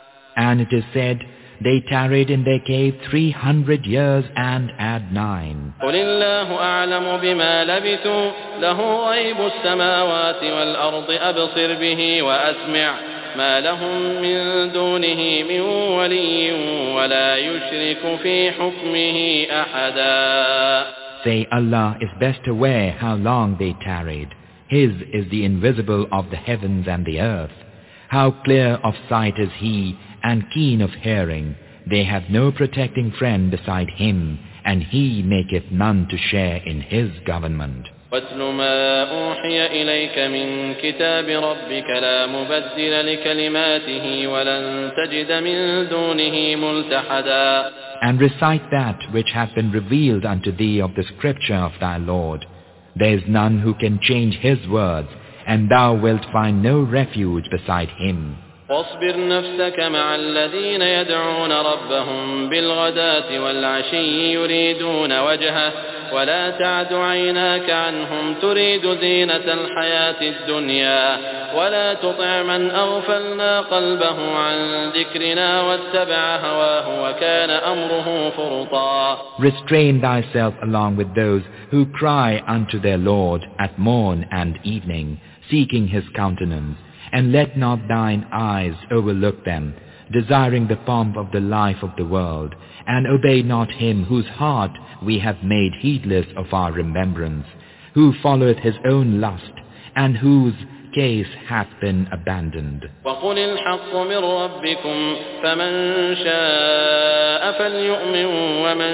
Speaker 4: And it is said, they tarried in their cave three hundred years and add nine.
Speaker 5: قُلِ اللَّهُ أَعْلَمُ بِمَا لَبِثُوا لَهُ غَيْبُ السَّمَاوَاتِ وَالْأَرْضِ أَبْصِرْ بِهِ وَأَسْمِعْ ما لهم من دونه من ولي ولا يشرك في حكمه أحدا.
Speaker 4: Say, Allah is best aware how long they tarried. His is the invisible of the heavens and the earth. How clear of sight is He and keen of hearing. They have no protecting friend beside Him, and He maketh none to share in His government.
Speaker 5: وَاتْلُ مَا أُوحِيَ إِلَيْكَ مِنْ كِتَابِ رَبِّكَ لَا مُبَدِّلَ لِكَلِمَاتِهِ وَلَنْ تَجِدَ مِنْ دُونِهِ مُلْتَحَدًا.
Speaker 4: And recite that which hath been revealed unto thee of the scripture of thy Lord. There is none who can change His words, and thou wilt find no refuge beside Him.
Speaker 5: واصبر نفسك مع الذين يدعون ربهم بالغداة والعشي يريدون وجهه ولا تعد عيناك عنهم تريد زينة الحياة الدنيا ولا تطع من أغفلنا قلبه عن ذكرنا واتبع هواه وكان أمره فرطا.
Speaker 4: Restrain thyself along with those who cry unto their Lord at morn and evening, seeking His countenance. And let not thine eyes overlook them, desiring the pomp of the life of the world, and obey not him whose heart we have made heedless of our remembrance, who followeth his own lust, and whose case hath been abandoned.
Speaker 5: وَقُلِ الْحَقُّ مِنْ رَبِّكُمْ فَمَنْ شَاءَ فَلْيُؤْمِنْ وَمَنْ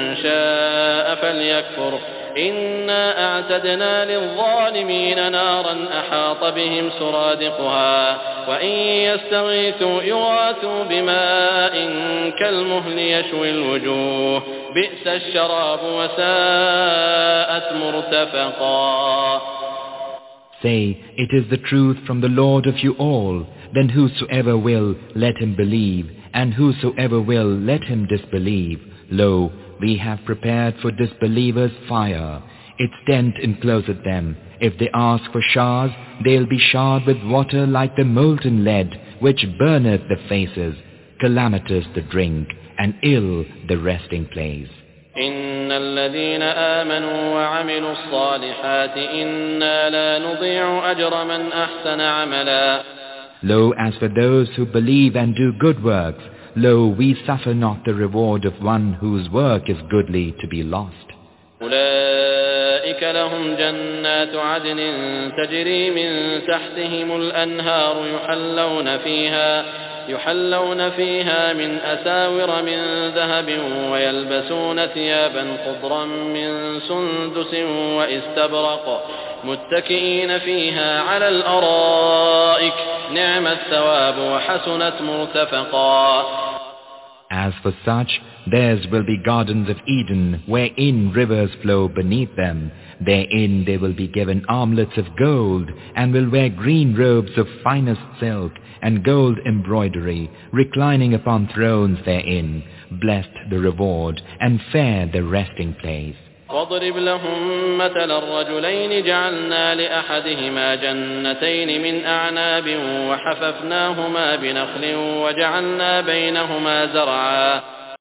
Speaker 5: شَاءَ فَلْيَكْفُرْ إِنَّا أَعْتَدْنَا لِلظَّالِمِينَ نَارًا أَحَاطَ بِهِمْ سُرَادِقُهَا وَإِنْ يَسْتَغِيثُوا يُغَاثُوا بِمَاءٍ كَالْمُهْلِ يَشْوِي الْوُجُوهَ بِئْسَ الشَّرَابُ وَسَاءَتْ مُرْتَفَقًا.
Speaker 4: Say, it is the truth from the Lord of you all. Then whosoever will, let him believe, and whosoever will, let him disbelieve. Lo, we have prepared for disbelievers fire. Its tent encloseth them. If they ask for showers, they'll be showered with water like the molten lead, which burneth the faces. Calamitous the drink, and ill the resting place.
Speaker 5: إن الذين آمنوا وعملوا الصالحات إنا لا نضيع أجر من أحسن عملا.
Speaker 4: Lo, as for those who believe and do good works, lo, we suffer not the reward of one whose work is goodly to be lost.
Speaker 5: أولئك لهم جنات عدن تجري من تحتهم الأنهار يحلون فيها يحلون فيها من أساور من ذهب ويلبسون ثيابا خضرا من سندس واستبرق متكئين فيها على الأرائك نعم الثواب وحسنت مرتفقا.
Speaker 4: As for such, theirs will be gardens of Eden, wherein rivers flow beneath them. Therein they will be given armlets of gold, and will wear green robes of finest silk, and gold embroidery, reclining upon thrones therein. Blessed the reward, and fair the resting place.
Speaker 5: واضرب لهم مثل الرجلين جعلنا لأحدهما جنتين من أعناب وحففناهما بنخل وجعلنا بينهما زرعا